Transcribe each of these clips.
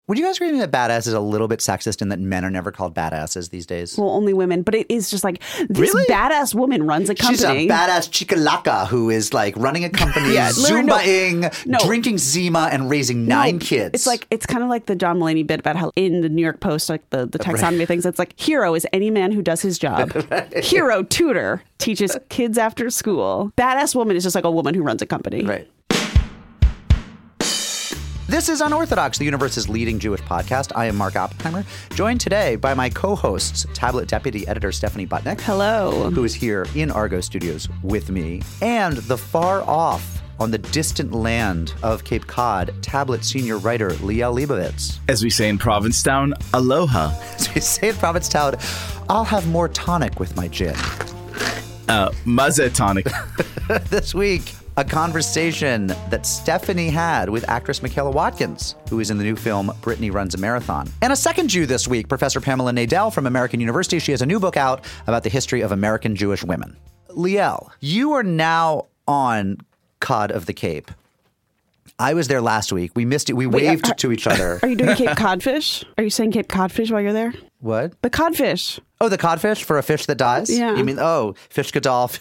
Would you guys agree with me that badass is a little bit sexist in that men are never called badasses these days? Well, only women. But it is just like this badass woman runs a company. She's a badass chicalaca who is like running a company, Zumbaing, drinking Zima, and raising 9 kids. It's kind of like the John Mulaney bit about how in the New York Post, like the taxonomy things, it's like hero is any man who does his job. Hero tutor teaches kids after school. Badass woman is just like a woman who runs a company. Right. This is Unorthodox, the universe's leading Jewish podcast. I am Mark Oppenheimer, joined today by my co-hosts, Tablet Deputy Editor Stephanie Butnick. Hello. Who is here in Argo Studios with me. And the far off, on the distant land of Cape Cod, Tablet Senior Writer Liel Leibovitz. As we say in Provincetown, aloha. As we say in Provincetown, I'll have more tonic with my gin. Mazza tonic. This week, a conversation that Stephanie had with actress Michaela Watkins, who is in the new film Brittany Runs a Marathon. And a second Jew this week, Professor Pamela Nadel from American University. She has a new book out about the history of American Jewish women. Liel, you are now on Cod of the Cape. I was there last week. We missed it. We waved to each other. Are you doing Cape Codfish? Are you saying Cape Codfish while you're there? What? The codfish. Oh, the codfish for a fish that dies? Yeah. You mean, fish gadol.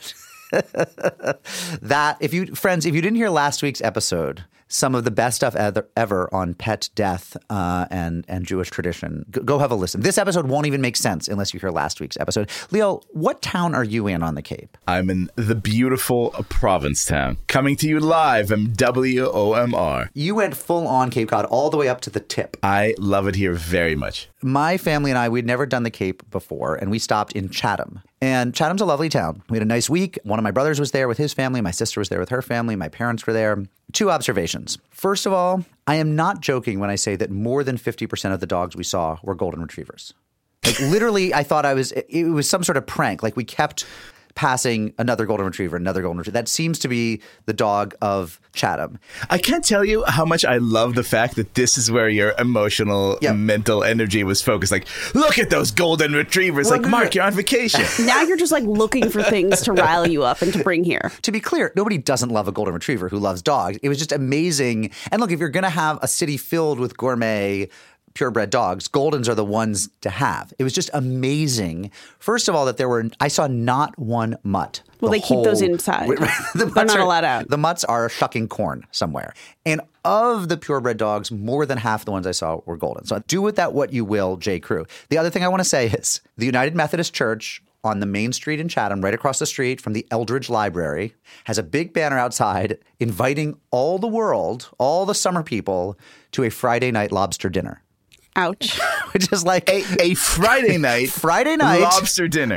That, if you didn't hear last week's episode, some of the best stuff ever on pet death and Jewish tradition, go have a listen. This episode won't even make sense unless you hear last week's episode. Liel, what town are you in on the Cape? I'm in the beautiful Provincetown. Coming to you live from WOMR. You went full on Cape Cod all the way up to the tip. I love it here very much. My family and I, we'd never done the Cape before, and we stopped in Chatham. And Chatham's a lovely town. We had a nice week. One of my brothers was there with his family. My sister was there with her family. My parents were there. 2 observations. First of all, I am not joking when I say that more than 50% of the dogs we saw were golden retrievers. Like literally, I thought it was some sort of prank. Like we kept passing another golden retriever. That seems to be the dog of Chatham. I can't tell you how much I love the fact that this is where your emotional, mental energy was focused. Like, look at those golden retrievers. Well, like, Mark, you're on vacation. Now you're just like looking for things to rile you up and to bring here. To be clear, nobody doesn't love a golden retriever who loves dogs. It was just amazing. And look, if you're going to have a city filled with gourmet purebred dogs, Goldens are the ones to have. It was just amazing. First of all, I saw not one mutt. Well, they keep those inside. They're not allowed out. The mutts are shucking corn somewhere. And of the purebred dogs, more than half the ones I saw were golden. So do with that what you will, J. Crew. The other thing I want to say is the United Methodist Church on the main street in Chatham, right across the street from the Eldridge Library, has a big banner outside inviting all the world, all the summer people, to a Friday night lobster dinner. Ouch. Which is like a Friday night lobster dinner.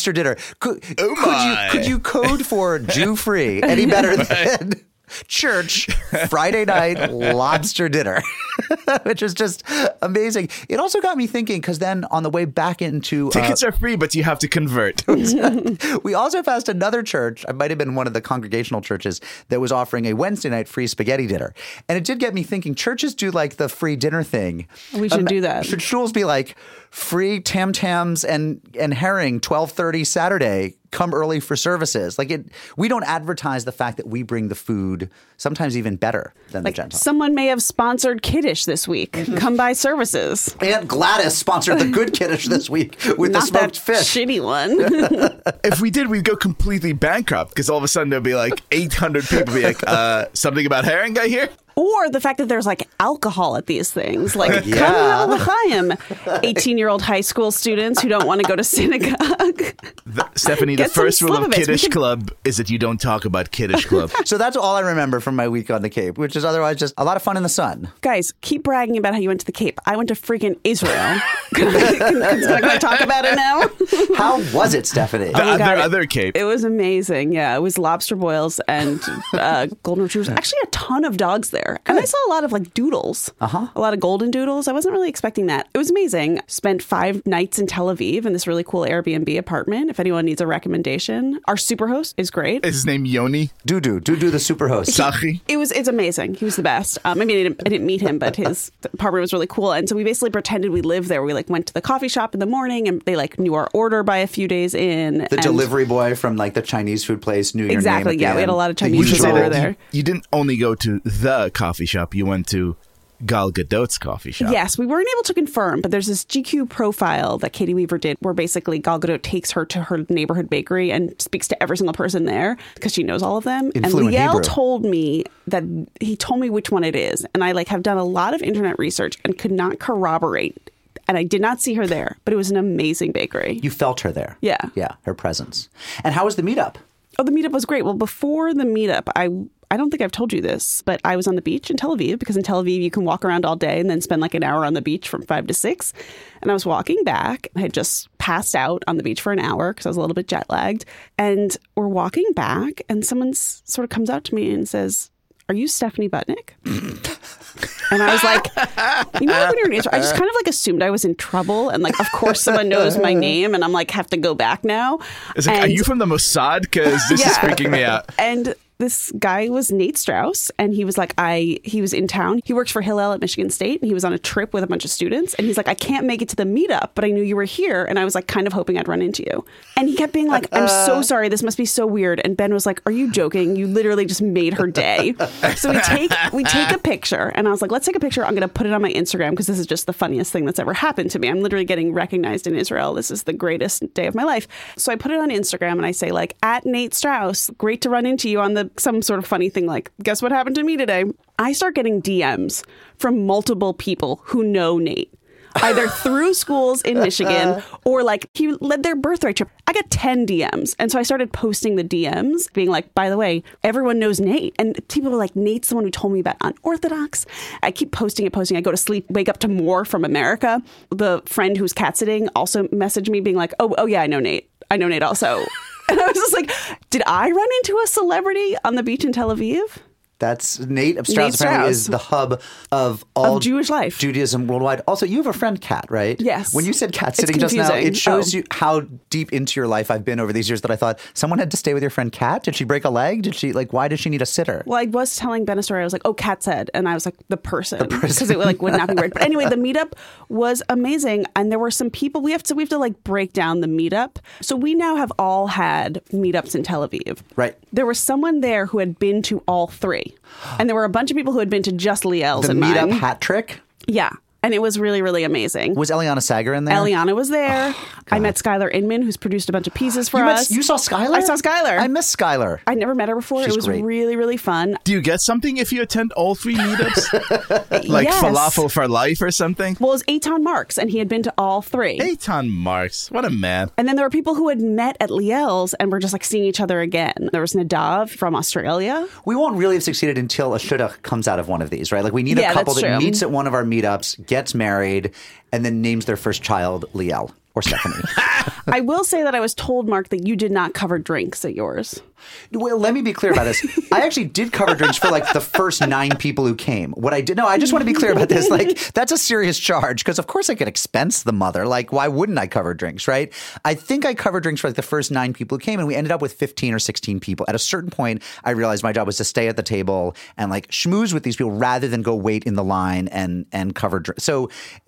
Could you code for Jew free any better than church Friday night lobster dinner? Which is just amazing. It also got me thinking, because then on the way back into tickets are free, but you have to convert. We also passed another church. It might have been one of the congregational churches that was offering a Wednesday night free spaghetti dinner. And it did get me thinking, churches do like the free dinner thing. We should do that. Should shuls be like free Tam Tams and herring 12:30 Saturday? Come early for services. We don't advertise the fact that we bring the food, sometimes even better than the Gentiles. Someone may have sponsored Kiddush this week. Come by services. Aunt Gladys sponsored the good Kiddush this week with the smoked fish. Shitty one. If we did, we'd go completely bankrupt, because all of a sudden there'd be like 800 people be like, something about herring guy here? Or the fact that there's like alcohol at these things. Like, come have a l'chaim. 18-year-old high school students who don't want to go to synagogue. Stephanie, the first rule of Kiddush Club is that you don't talk about Kiddush Club. So that's all I remember from my week on the Cape, which is otherwise just a lot of fun in the sun. Guys, keep bragging about how you went to the Cape. I went to freaking Israel. Can I talk about it now? How was it, Stephanie? The other Cape. It was amazing. Yeah, it was lobster boils and golden retrievers. Actually, a ton of dogs there. And I saw a lot of like doodles. A lot of golden doodles. I wasn't really expecting that. It was amazing. Spent 5 nights in Tel Aviv in this really cool Airbnb apartment. If anyone needs a recommendation, our superhost is great. Is his name Yoni? Dudu the superhost. Sachi. It's amazing. He was the best. I mean, I didn't meet him, but his apartment was really cool. And so we basically pretended we lived there. We like went to the coffee shop in the morning, and they like knew our order by a few days in. The delivery boy from like the Chinese food place knew your name. Exactly. Yeah, we had a lot of Chinese food over there. You didn't only go to the coffee shop. You went to Gal Gadot's coffee shop. Yes, we weren't able to confirm, but there's this GQ profile that Katie Weaver did where basically Gal Gadot takes her to her neighborhood bakery and speaks to every single person there because she knows all of them. In and fluent Liel Hebrew. told me that he told me which one it is. And I have done a lot of internet research and could not corroborate. And I did not see her there, but it was an amazing bakery. You felt her there. Yeah. Yeah, her presence. And how was the meetup? Oh, the meetup was great. Well, before the meetup, I don't think I've told you this, but I was on the beach in Tel Aviv because in Tel Aviv, you can walk around all day and then spend like an hour on the beach from 5 to 6. And I was walking back. I had just passed out on the beach for an hour because I was a little bit jet lagged. And we're walking back and someone sort of comes out to me and says, "Are you Stephanie Butnick?" And I was like, you know, when you're in Israel, I just kind of like assumed I was in trouble. And like, of course, someone knows my name and I'm like, have to go back now. It's like, are you from the Mossad? Because this is freaking me out. And this guy was Nate Strauss, and he was like, he was in town. He works for Hillel at Michigan State, and he was on a trip with a bunch of students. And he's like, I can't make it to the meetup, but I knew you were here. And I was like, kind of hoping I'd run into you. And he kept being like, I'm so sorry. This must be so weird. And Ben was like, are you joking? You literally just made her day. So we take a picture, and I was like, let's take a picture. I'm going to put it on my Instagram because this is just the funniest thing that's ever happened to me. I'm literally getting recognized in Israel. This is the greatest day of my life. So I put it on Instagram, and I say like, at Nate Strauss, great to run into you on some sort of funny thing like, guess what happened to me today? I start getting DMs from multiple people who know Nate, either through schools in Michigan or like he led their birthright trip. I got 10 DMs. And so I started posting the DMs being like, by the way, everyone knows Nate. And people were like, Nate's the one who told me about Unorthodox. I keep posting it. I go to sleep, wake up to more from America. The friend who's cat sitting also messaged me being like, oh yeah, I know Nate. I know Nate also. And I was just like, did I run into a celebrity on the beach in Tel Aviv? That's Nate Strauss apparently is the hub of all Jewish life, Judaism worldwide. Also, you have a friend, Kat, right? Yes. When you said cat sitting just now, it shows you how deep into your life I've been over these years that I thought someone had to stay with your friend Kat. Did she break a leg? Why did she need a sitter? Well, I was telling Ben a story. I was like, oh, Kat said. And I was like, the person. Because it like would not be weird. But anyway, the meetup was amazing. And there were some people, we have to like break down the meetup. So we now have all had meetups in Tel Aviv. Right. There was someone there who had been to all three. And there were a bunch of people who had been to just Liel's and mine. The meetup hat trick? Yeah. And it was really, really amazing. Was Eliana Sager in there? Eliana was there. I met Skylar Inman, who's produced a bunch of pieces for us. You saw Skylar? I saw Skylar. I miss Skylar. I never met her before. She's it was great. really, really fun. Do you get something if you attend all 3 meetups? Like yes. falafel for life or something? Well, it was Eitan Marks, and he had been to all 3. Eitan Marks. What a man. And then there were people who had met at Liel's and were just like seeing each other again. There was Nadav from Australia. We won't really have succeeded until a shidduch comes out of one of these, right? Like we need a couple that meets at one of our meetups, gets married, and then names their first child Liel or Stephanie. I will say that I was told, Mark, that you did not cover drinks at yours. Well, let me be clear about this. I actually did cover drinks for like the first 9 people who came. What I did, no, I just want to be clear about this. Like, that's a serious charge because, of course, I could expense the mother. Like, why wouldn't I cover drinks, right? I think I covered drinks for like the first 9 people who came, and we ended up with 15 or 16 people. At a certain point, I realized my job was to stay at the table and like schmooze with these people rather than go wait in the line and cover drinks. So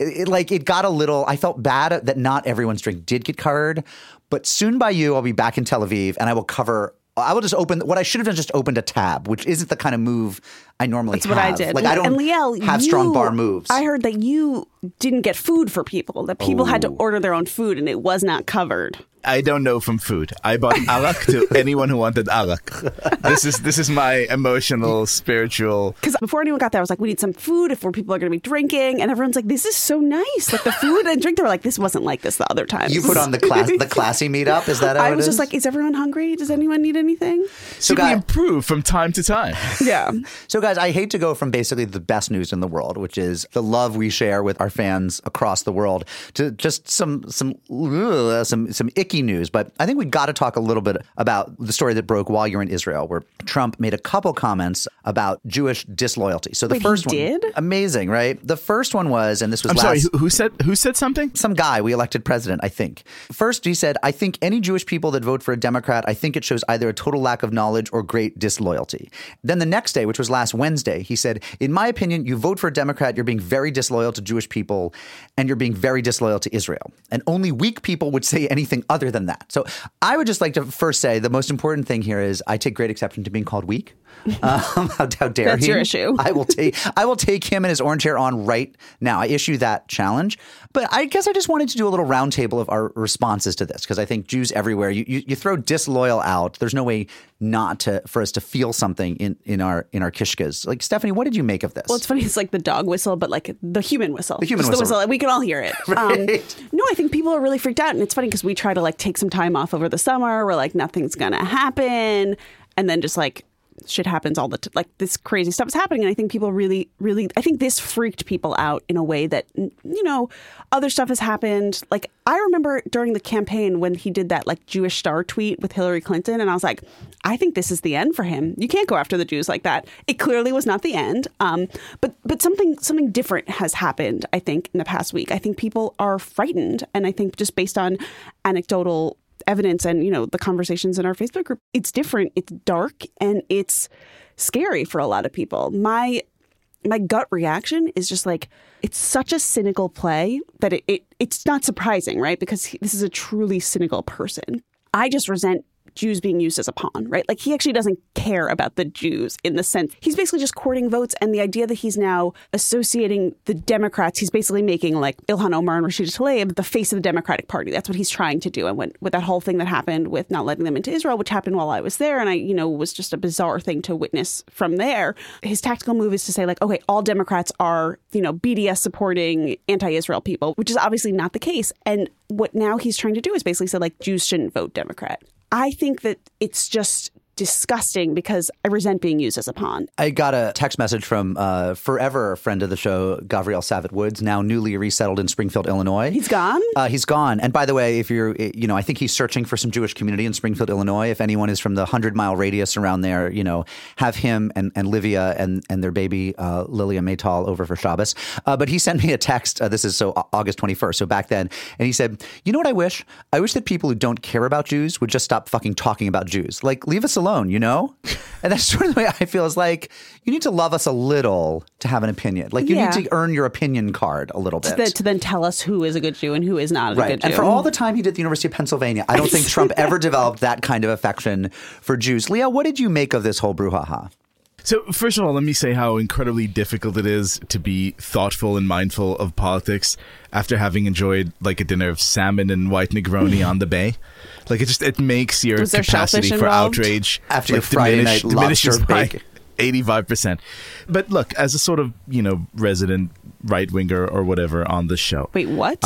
it got a little. I felt bad that not everyone's drink did get covered, but soon by you, I'll be back in Tel Aviv and I will cover. I will just open what I should have done. Just opened a tab, which isn't the kind of move I normally have. That's what I did. Like I don't and Liel, have strong bar moves. I heard that you didn't get food for people. That people had to order their own food, and it was not covered. I don't know from food. I bought arak to anyone who wanted arak. This is my emotional, spiritual. Because before anyone got there, I was like, we need some food if people are going to be drinking, and everyone's like, this is so nice. Like the food and drink. They were like, this wasn't like this the other times. You put on the classy meetup. Is that how I was just like, is everyone hungry? Does anyone need anything? So we improve from time to time. Yeah. So guys, I hate to go from basically the best news in the world, which is the love we share with our fans across the world, to just some icky news. But I think we got to talk a little bit about the story that broke while you're in Israel, where Trump made a couple comments about Jewish disloyalty. So the first one, did? Amazing, right? The first one was, and this was sorry, who said something? Some guy we elected president, I think. First, he said, I think any Jewish people that vote for a Democrat, I think it shows either a total lack of knowledge or great disloyalty. Then the next day, which was last Wednesday, he said, in my opinion, you vote for a Democrat, you're being very disloyal to Jewish people, and you're being very disloyal to Israel. And only weak people would say anything other other than that. So I would just like to first say the most important thing here is I take great exception to being called weak. How dare he? That's your issue. I will take him and his orange hair on right now. I issue that challenge. But I guess I just wanted to do a little roundtable of our responses to this, because I think Jews everywhere, you throw disloyal out. There's no way not for us to feel something in our kishkas. Like, Stephanie, what did you make of this? Well, it's funny. It's like the dog whistle, but like the human whistle. The human whistle. We can all hear it. Right. No, I think people are really freaked out. And it's funny because we try to like take some time off over the summer. We're like, nothing's going to happen. And then just like shit happens all the time. Like this crazy stuff is happening. And I think people really, really, I think this freaked people out in a way that, other stuff has happened. Like I remember during the campaign when he did that like Jewish star tweet with Hillary Clinton. And I was like, I think this is the end for him. You can't go after the Jews like that. It clearly was not the end. But something different has happened, I think, in the past week. I think people are frightened. And I think just based on anecdotal evidence and, the conversations in our Facebook group, it's different. It's dark and it's scary for a lot of people. My gut reaction is just like, it's such a cynical play that it's not surprising, right? Because this is a truly cynical person. I just resent Jews being used as a pawn, right? Like he actually doesn't care about the Jews in the sense he's basically just courting votes. And the idea that he's now associating the Democrats, he's basically making like Ilhan Omar and Rashida Tlaib the face of the Democratic Party. That's what he's trying to do. And with that whole thing that happened with not letting them into Israel, which happened while I was there, and I, was just a bizarre thing to witness from there. His tactical move is to say like, okay, all Democrats are, BDS supporting anti-Israel people, which is obviously not the case. And what now he's trying to do is basically say like Jews shouldn't vote Democrat. I think that it's just disgusting because I resent being used as a pawn. I got a text message from forever a friend of the show, Gavriel Savitt-Woods, now newly resettled in Springfield, Illinois. He's gone? He's gone. And by the way, if you're, I think he's searching for some Jewish community in Springfield, Illinois. If anyone is from the 100-mile radius around there, have him and Livia and their baby, Lilia Maytal, over for Shabbos. But he sent me a text. This is August 21st, so back then. And he said, you know what I wish? I wish that people who don't care about Jews would just stop fucking talking about Jews. Like, leave us alone, And that's sort of the way I feel is like, you need to love us a little to have an opinion. Like you need to earn your opinion card a little bit. To then tell us who is a good Jew and who is not a good Jew. And for all the time he did at the University of Pennsylvania, I don't think Trump ever developed that kind of affection for Jews. Leah, what did you make of this whole brouhaha? So first of all, let me say how incredibly difficult it is to be thoughtful and mindful of politics after having enjoyed like a dinner of salmon and white Negroni on the bay. Like it makes your capacity for outrage after your Friday night lobster bake 85%. But look, as a sort of, resident right-winger or whatever on the show. Wait, what?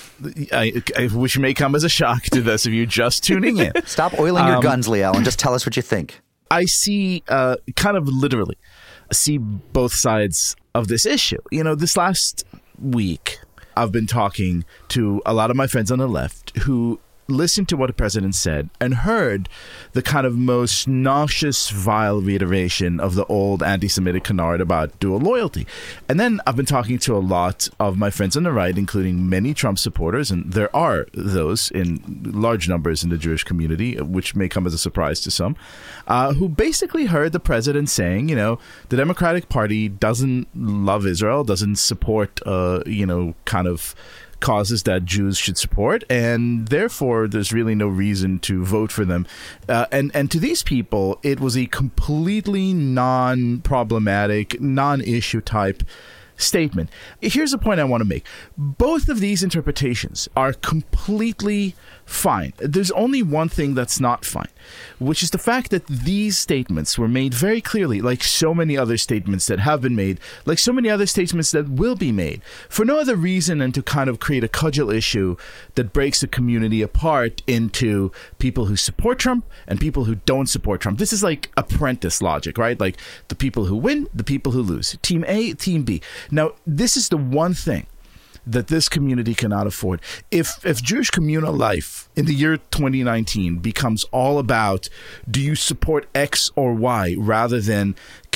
Which may come as a shock to those of you just tuning in. Stop oiling your guns, Liel, and just tell us what you think. I see, kind of literally, see both sides of this issue. This last week, I've been talking to a lot of my friends on the left who listened to what the president said and heard the kind of most nauseous, vile reiteration of the old anti-Semitic canard about dual loyalty. And then I've been talking to a lot of my friends on the right, including many Trump supporters, and there are those in large numbers in the Jewish community, which may come as a surprise to some, who basically heard the president saying, the Democratic Party doesn't love Israel, doesn't support, kind of causes that Jews should support, and therefore there's really no reason to vote for them. And to these people, it was a completely non-problematic, non-issue type statement. Here's the point I want to make. Both of these interpretations are completely fine. There's only one thing that's not fine, which is the fact that these statements were made very clearly, like so many other statements that have been made, like so many other statements that will be made, for no other reason than to kind of create a cudgel issue that breaks the community apart into people who support Trump and people who don't support Trump. This is like apprentice logic, right? Like the people who win, the people who lose. Team A, Team B. Now, this is the one thing that this community cannot afford. If Jewish communal life in the year 2019 becomes all about, do you support X or Y, rather than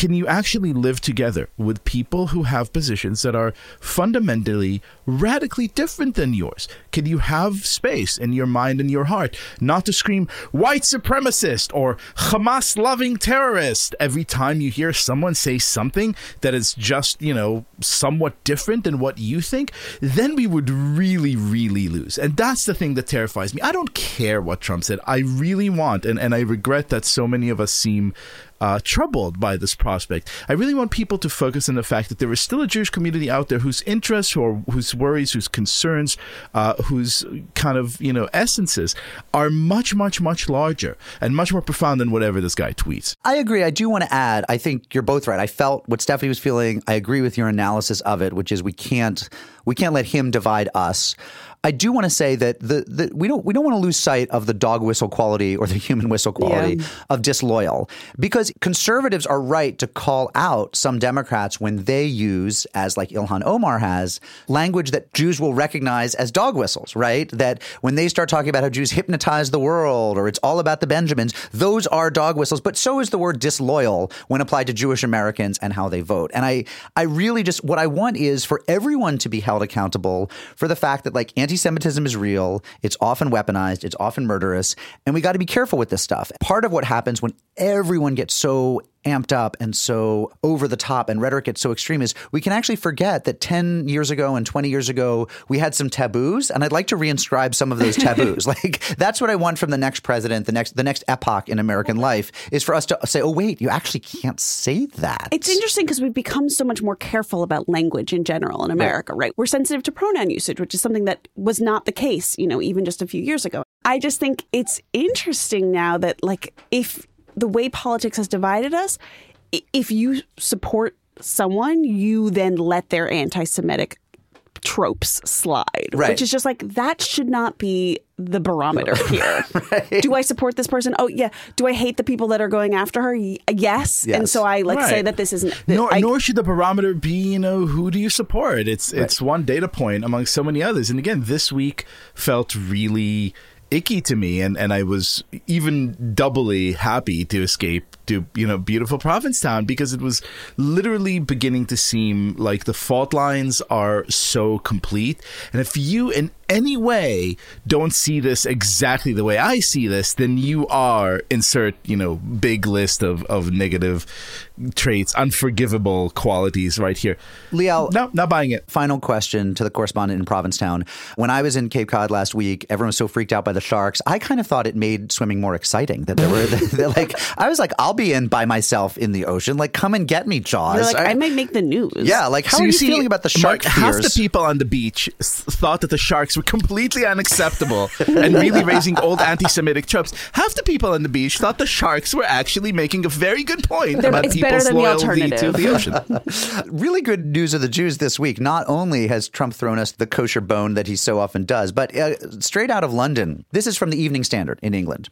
can you actually live together with people who have positions that are fundamentally, radically different than yours? Can you have space in your mind and your heart not to scream white supremacist or Hamas-loving terrorist every time you hear someone say something that is just, somewhat different than what you think? Then we would really, really lose. And that's the thing that terrifies me. I don't care what Trump said. I really want, and I regret that so many of us seem troubled by this prospect. I really want people to focus on the fact that there is still a Jewish community out there whose interests, or whose worries, whose concerns, whose kind of, essences are much, much, much larger and much more profound than whatever this guy tweets. I agree. I do want to add, I think you're both right. I felt what Stephanie was feeling. I agree with your analysis of it, which is we can't let him divide us. I do want to say that we don't want to lose sight of the dog whistle quality or the human whistle quality of disloyal, because conservatives are right to call out some Democrats when they use, as like Ilhan Omar has, language that Jews will recognize as dog whistles, right? That when they start talking about how Jews hypnotize the world or it's all about the Benjamins, those are dog whistles. But so is the word disloyal when applied to Jewish Americans and how they vote. And I really just, what I want is for everyone to be held accountable for the fact that anti-Semitism is real. It's often weaponized. It's often murderous. And we got to be careful with this stuff. Part of what happens when everyone gets so amped up and so over the top and rhetoric gets so extreme is we can actually forget that 10 years ago and 20 years ago, we had some taboos. And I'd like to reinscribe some of those taboos. That's what I want from the next president, the next epoch in American life, is for us to say, oh, wait, you actually can't say that. It's interesting because we've become so much more careful about language in general in America, right? We're sensitive to pronoun usage, which is something that was not the case, even just a few years ago. I just think it's interesting now that if the way politics has divided us, if you support someone, you then let their anti-Semitic tropes slide, right. Which is just that should not be the barometer here. Right. Do I support this person? Oh, yeah. Do I hate the people that are going after her? Yes. And so I say that this isn't. Nor should the barometer be, who do you support? It's one data point among so many others. And again, this week felt really icky to me, and I was even doubly happy to escape to beautiful Provincetown, because it was literally beginning to seem like the fault lines are so complete. And if you in any way don't see this exactly the way I see this, then you are insert big list of negative traits, unforgivable qualities right here. Liel, no, not buying it. Final question to the correspondent in Provincetown. When I was in Cape Cod last week, everyone was so freaked out by the sharks. I kind of thought it made swimming more exciting. That there were I was like, I'll be in by myself in the ocean. Come and get me, Jaws. You're I might make the news. Yeah, how are you feeling about the shark fears? Half the people on the beach thought that the sharks were completely unacceptable and really raising old anti-Semitic tropes. Half the people on the beach thought the sharks were actually making a very good point about people's loyalty to the ocean. Really good news of the Jews this week. Not only has Trump thrown us the kosher bone that he so often does, but straight out of London, this is from the Evening Standard in England.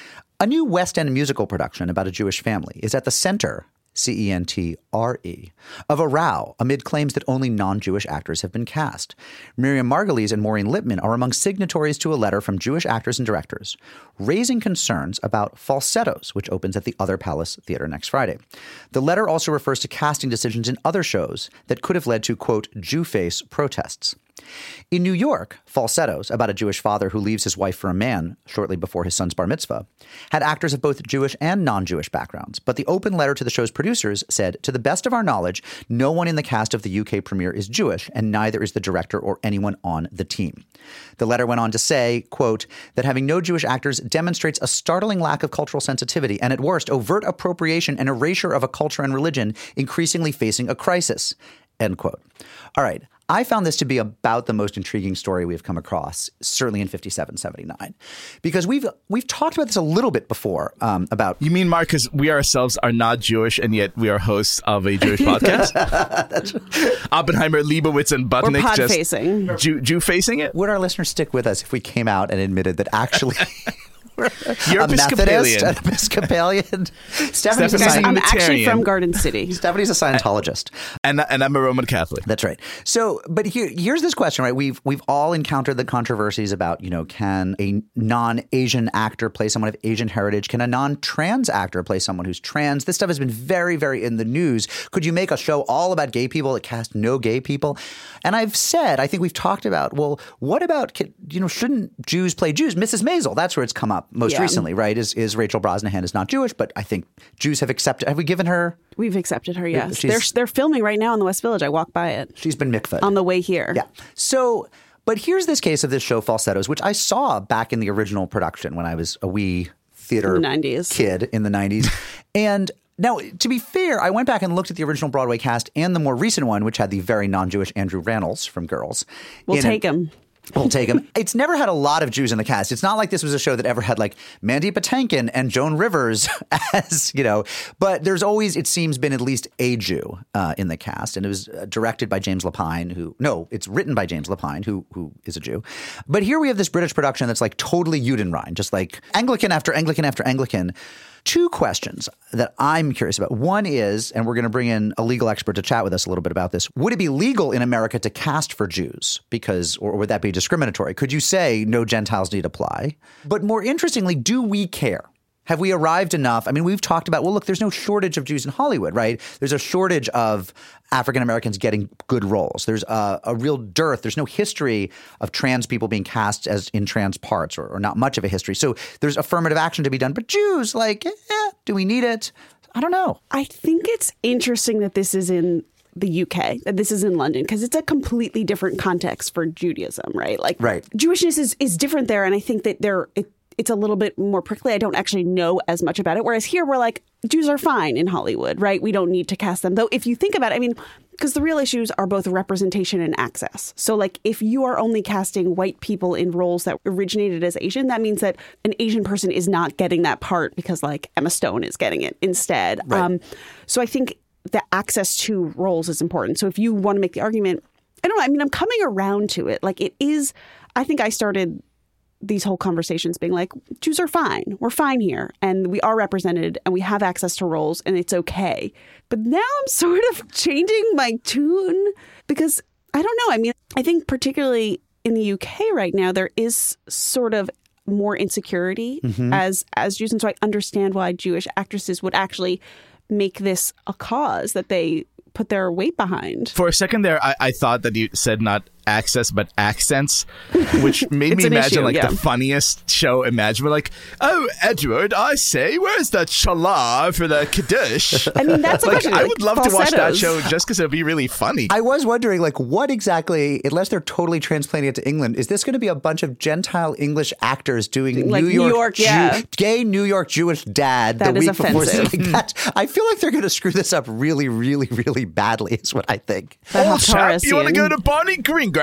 A new West End musical production about a Jewish family is at the center, C-E-N-T-R-E, of a row amid claims that only non-Jewish actors have been cast. Miriam Margolyes and Maureen Lipman are among signatories to a letter from Jewish actors and directors raising concerns about Falsettos, which opens at the Other Palace Theater next Friday. The letter also refers to casting decisions in other shows that could have led to, quote, Jew-face protests. In New York, Falsettos, about a Jewish father who leaves his wife for a man shortly before his son's bar mitzvah, had actors of both Jewish and non-Jewish backgrounds. But the open letter to the show's producers said, to the best of our knowledge, no one in the cast of the UK premiere is Jewish, and neither is the director or anyone on the team. The letter went on to say, quote, that having no Jewish actors demonstrates a startling lack of cultural sensitivity and, at worst, overt appropriation and erasure of a culture and religion increasingly facing a crisis, end quote. All right. I found this to be about the most intriguing story we've come across, certainly in 57-79, because we've talked about this a little bit before. About you mean, Mark, because we ourselves are not Jewish and yet we are hosts of a Jewish podcast. That's right. Oppenheimer, Leibowitz, and Butnick just Jew facing it. Would our listeners stick with us if we came out and admitted that actually You're a Methodist, Episcopalian. an Episcopalian. Stephanie's a Stephanie's I'm Unitarian. actually from Garden City. Stephanie's a Scientologist. And I'm a Roman Catholic. That's right. So, but here's this question, right? We've all encountered the controversies about, can a non-Asian actor play someone of Asian heritage? Can a non-trans actor play someone who's trans? This stuff has been very, very in the news. Could you make a show all about gay people that cast no gay people? And I've said, I think we've talked about, well, what about, shouldn't Jews play Jews? Mrs. Maisel, that's where it's come up most recently, right? Is Rachel Brosnahan is not Jewish, but I think Jews have accepted. Have we given her? We've accepted her, yes. She's- They're filming right now in the West Village. I walked by it She's been mikvah'd. on the way here. Yeah. So, but here's this case of this show, Falsettos, which I saw back in the original production when I was a wee theater In the 90s. kid in the 90s. And now, to be fair, I went back and looked at the original Broadway cast and the more recent one, which had the very non-Jewish Andrew Rannells from Girls. We'll take him. We'll take him. It's never had a lot of Jews in the cast. It's not like this was a show that ever had like Mandy Patinkin and Joan Rivers as, but there's always, it seems, been at least a Jew in the cast. And it was directed by James Lapine, it's written by James Lapine, who is a Jew. But here we have this British production that's like totally Judenrein, just like Anglican after Anglican after Anglican. Two questions that I'm curious about. One is, and we're going to bring in a legal expert to chat with us a little bit about this. Would it be legal in America to cast for Jews? Or would that be discriminatory? Could you say no Gentiles need apply? But more interestingly, do we care? Have we arrived enough? I mean, we've talked about, well, look, there's no shortage of Jews in Hollywood, right? There's a shortage of African Americans getting good roles. There's a real dearth. There's no history of trans people being cast as in trans parts or not much of a history. So there's affirmative action to be done. But Jews, do we need it? I don't know. I think it's interesting that this is in the UK, that this is in London, because it's a completely different context for Judaism, right? Right. Jewishness is different there. And I think that it's a little bit more prickly. I don't actually know as much about it. Whereas here we're like, Jews are fine in Hollywood, right? We don't need to cast them. Though if you think about it, because the real issues are both representation and access. So like if you are only casting white people in roles that originated as Asian, that means that an Asian person is not getting that part because like Emma Stone is getting it instead. Right. So I think the access to roles is important. So if you want to make the argument, I don't know. I'm coming around to it. Like it is, I think I started these whole conversations being like, Jews are fine. We're fine here. And we are represented and we have access to roles and it's okay. But now I'm sort of changing my tune because I don't know. I think particularly in the UK right now, there is sort of more insecurity as Jews. And so I understand why Jewish actresses would actually make this a cause that they put their weight behind. For a second there, I thought that you said not access, but accents, which made me imagine issue, yeah. the funniest show imaginable. Like, oh, Edward, I say, where's the Shalah for the Kiddush? That's I would love to watch that falsettos. show just because it would be really funny. I was wondering, what exactly, unless they're totally transplanting it to England, is this going to be a bunch of Gentile English actors doing Like New York, yeah. gay New York Jewish dad That the is week before? offensive. I feel like they're going to screw this up really, really, really badly, is what I think. The Old chap, Haftarah you want to scene. go to Barney Greengrass?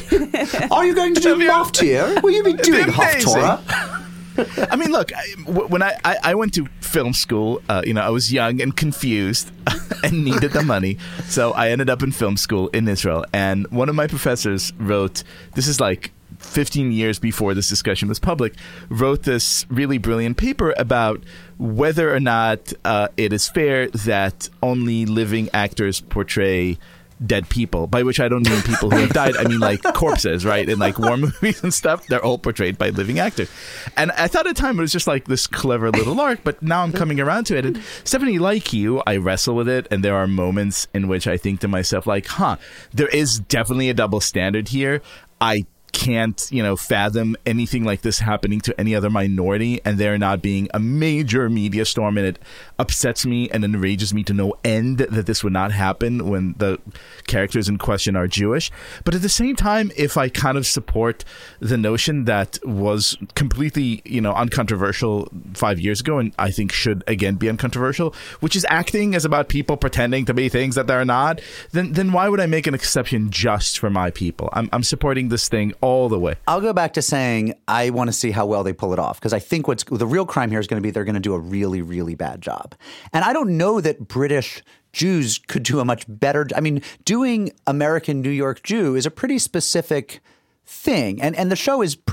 Are you going to do Haftarah? Will you be doing amazing. Haftarah? Look, when I went to film school, I was young and confused and needed the money. So I ended up in film school in Israel. And one of my professors wrote, this is like 15 years before this discussion was public, wrote this really brilliant paper about whether or not it is fair that only living actors portray dead people, by which I don't mean people who have died. I mean like corpses, right? In like war movies and stuff, they're all portrayed by living actors. And I thought at the time it was just like this clever little lark, but now I'm coming around to it. And Stephanie, like you, I wrestle with it. And there are moments in which I think to myself like, there is definitely a double standard here. I can't, fathom anything like this happening to any other minority and there not being a major media storm. And it upsets me and enrages me to no end that this would not happen when the characters in question are Jewish. But at the same time, if I kind of support the notion that was completely, uncontroversial 5 years ago and I think should again be uncontroversial, which is acting is about people pretending to be things that they're not, then why would I make an exception just for my people? I'm supporting this thing all the way. I'll go back to saying I want to see how well they pull it off, because I think what's the real crime here is going to be they're going to do a really, really bad job. And I don't know that British Jews could do a much better. Doing American New York Jew is a pretty specific thing. And the show is pretty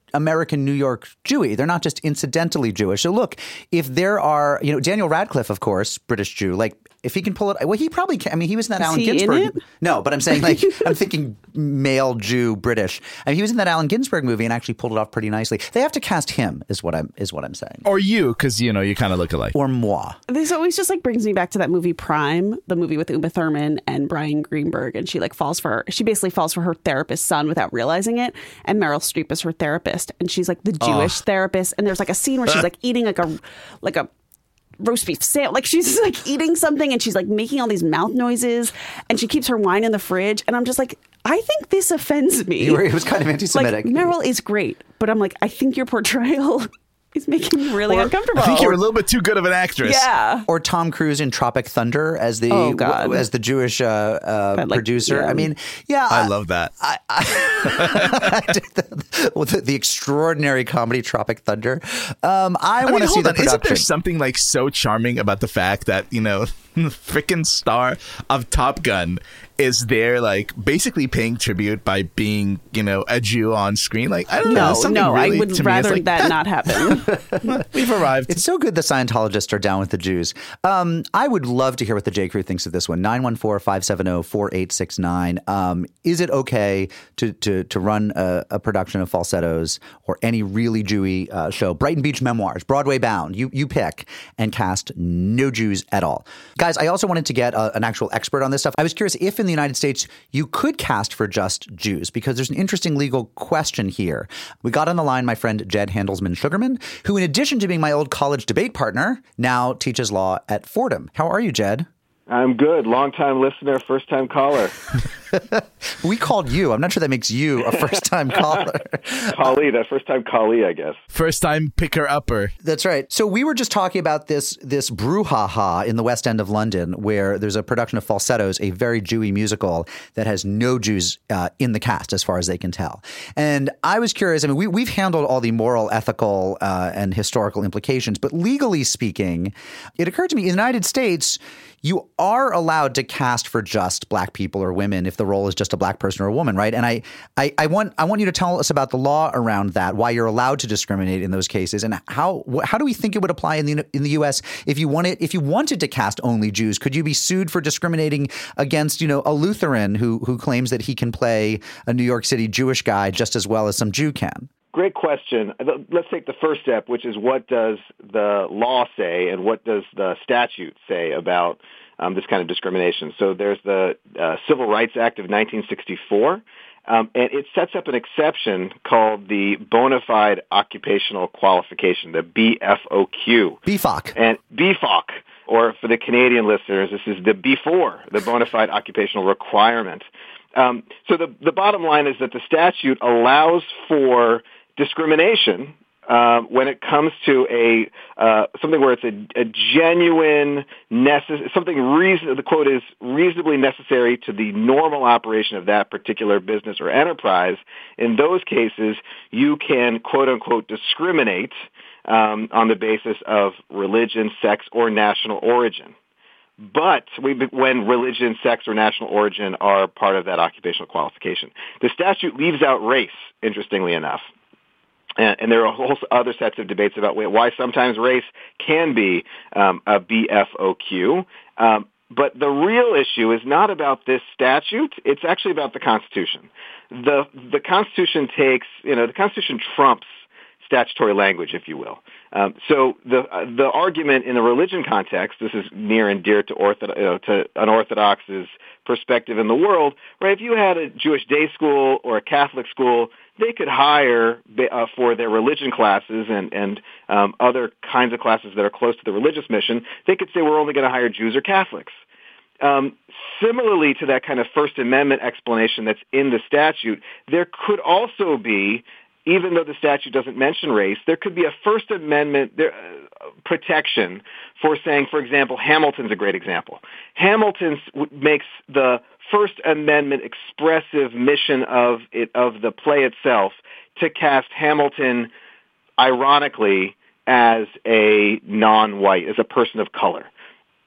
American New York Jewy. They're not just incidentally Jewish. So look, if there are, Daniel Radcliffe, of course, British Jew, like if he can pull it, well, he probably can. I mean, he was in that Allen Ginsberg. No, but I'm saying like, I'm thinking male Jew, British. I mean, he was in that Allen Ginsberg movie and actually pulled it off pretty nicely. They have to cast him is what I'm saying. Or you, because, you kind of look alike. Or moi. This always just like brings me back to that movie Prime, the movie with Uma Thurman and Brian Greenberg. And she basically falls for her therapist's son without realizing it. And Meryl Streep is her therapist. And she's like the Jewish therapist. And there's like a scene where she's like eating like a roast beef sandwich. Like she's like eating something and she's like making all these mouth noises and she keeps her wine in the fridge. And I'm just like, I think this offends me. It was kind of anti-Semitic. Like, Meryl is great, but I'm like, I think your portrayal is making me really uncomfortable. I think you're a little bit too good of an actress. Yeah. Or Tom Cruise in Tropic Thunder as the Jewish producer. Yeah. I mean, yeah. I love that. The extraordinary comedy Tropic Thunder. I want to see the production. Isn't there something like so charming about the fact that, the freaking star of Top Gun is there, like, basically paying tribute by being, a Jew on screen? Like, I don't know. No, really, I would rather that not happen. We've arrived. It's so good the Scientologists are down with the Jews. I would love to hear what the J. Crew thinks of this one. 914-570-4869. Is it okay to run a production of Falsettos or any really Jewy show? Brighton Beach Memoirs, Broadway Bound. You pick and cast no Jews at all. Guys, I also wanted to get an actual expert on this stuff. I was curious if in the United States you could cast for just Jews, because there's an interesting legal question here. We got on the line my friend Jed Handelsman Sugarman, who in addition to being my old college debate partner, now teaches law at Fordham. How are you, Jed? I'm good. Long-time listener, first-time caller. We called you. I'm not sure that makes you a first-time caller. Callie, that first-time callie, I guess. First-time picker-upper. That's right. So we were just talking about this brouhaha in the West End of London, where there's a production of Falsettos, a very Jewy musical that has no Jews in the cast, as far as they can tell. And I was curious. I mean, we've handled all the moral, ethical, and historical implications, but legally speaking, it occurred to me in the United States, you are allowed to cast for just black people or women if the role is just a black person or a woman, right? And I want you to tell us about the law around that, why you're allowed to discriminate in those cases, and how do we think it would apply in the U.S. if you wanted to cast only Jews? Could you be sued for discriminating against a Lutheran who claims that he can play a New York City Jewish guy just as well as some Jew can? Great question. Let's take the first step, which is what does the law say and what does the statute say about this kind of discrimination? So there's the Civil Rights Act of 1964, and it sets up an exception called the Bona Fide Occupational Qualification, the BFOQ. BFOC. And BFOC, or for the Canadian listeners, this is the B4, the Bona Fide Occupational Requirement. So the bottom line is that the statute allows for discrimination when it comes to something where it's a genuine the quote is reasonably necessary to the normal operation of that particular business or enterprise. In those cases, you can quote unquote discriminate on the basis of religion, sex, or national origin. But when religion, sex, or national origin are part of that occupational qualification, the statute leaves out race, interestingly enough. And there are a whole other sets of debates about why sometimes race can be a BFOQ. But the real issue is not about this statute. It's actually about the Constitution. The Constitution the Constitution trumps statutory language, if you will. So the argument in a religion context, this is near and dear to unorthodox's perspective in the world, right? If you had a Jewish day school or a Catholic school, they could hire for their religion classes and other kinds of classes that are close to the religious mission. They could say we're only going to hire Jews or Catholics. Similarly to that kind of First Amendment explanation that's in the statute, there could also be, even though the statute doesn't mention race, there could be a First Amendment protection for saying, for example, Hamilton's a great example. Hamilton makes the First Amendment expressive mission of the play itself to cast Hamilton, ironically, as a non-white, as a person of color.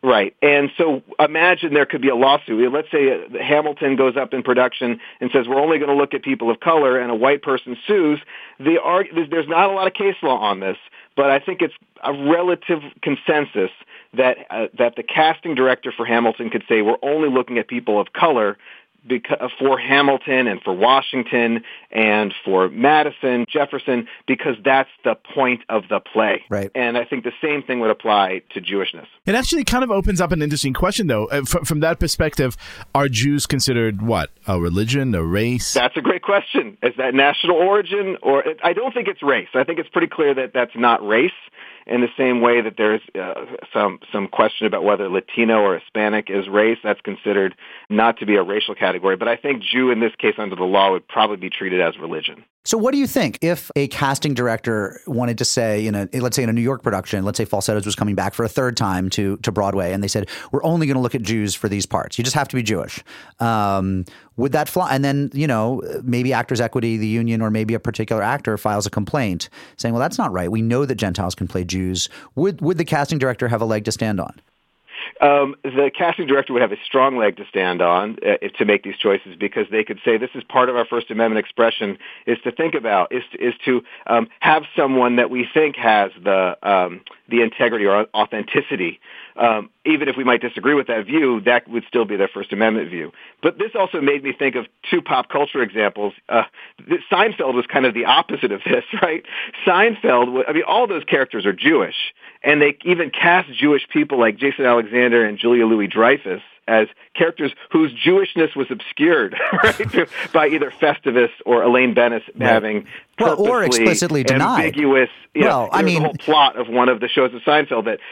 Right. And so imagine there could be a lawsuit. Let's say Hamilton goes up in production and says, we're only going to look at people of color, and a white person sues. There's not a lot of case law on this, but I think it's a relative consensus that the casting director for Hamilton could say, we're only looking at people of color for Hamilton and for Washington and for Madison, Jefferson, because that's the point of the play. Right. And I think the same thing would apply to Jewishness. It actually kind of opens up an interesting question, though. From that perspective, are Jews considered what? A religion, a race? That's a great question. Is that national origin? Or I don't think it's race. I think it's pretty clear that that's not race. In the same way that there's some question about whether Latino or Hispanic is race, that's considered not to be a racial category. But I think Jew in this case under the law would probably be treated as religion. So what do you think if a casting director wanted to say, let's say in a New York production, let's say Falsettos was coming back for a third time to Broadway, and they said, we're only going to look at Jews for these parts. You just have to be Jewish. Would that fly? And then, maybe Actors Equity, the union, or maybe a particular actor files a complaint saying, well, that's not right. We know that Gentiles can play Jews. Would the casting director have a leg to stand on? The casting director would have a strong leg to stand on to make these choices, because they could say this is part of our First Amendment expression, is to think about, is to have someone that we think has the integrity or authenticity. Even if we might disagree with that view, that would still be their First Amendment view. But this also made me think of two pop culture examples. Seinfeld was kind of the opposite of this, right? Seinfeld, all those characters are Jewish, and they even cast Jewish people like Jason Alexander and Julia Louis-Dreyfus as characters whose Jewishness was obscured, right, by either Festivus or Elaine Bennis having or explicitly denied. Ambiguous. The whole plot of one of the shows of Seinfeld that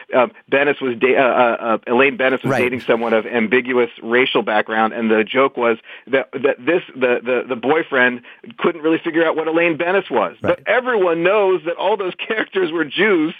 Elaine Bennis was dating someone of ambiguous racial background, and the joke was that the boyfriend couldn't really figure out what Elaine Bennis was, but everyone knows that all those characters were Jews.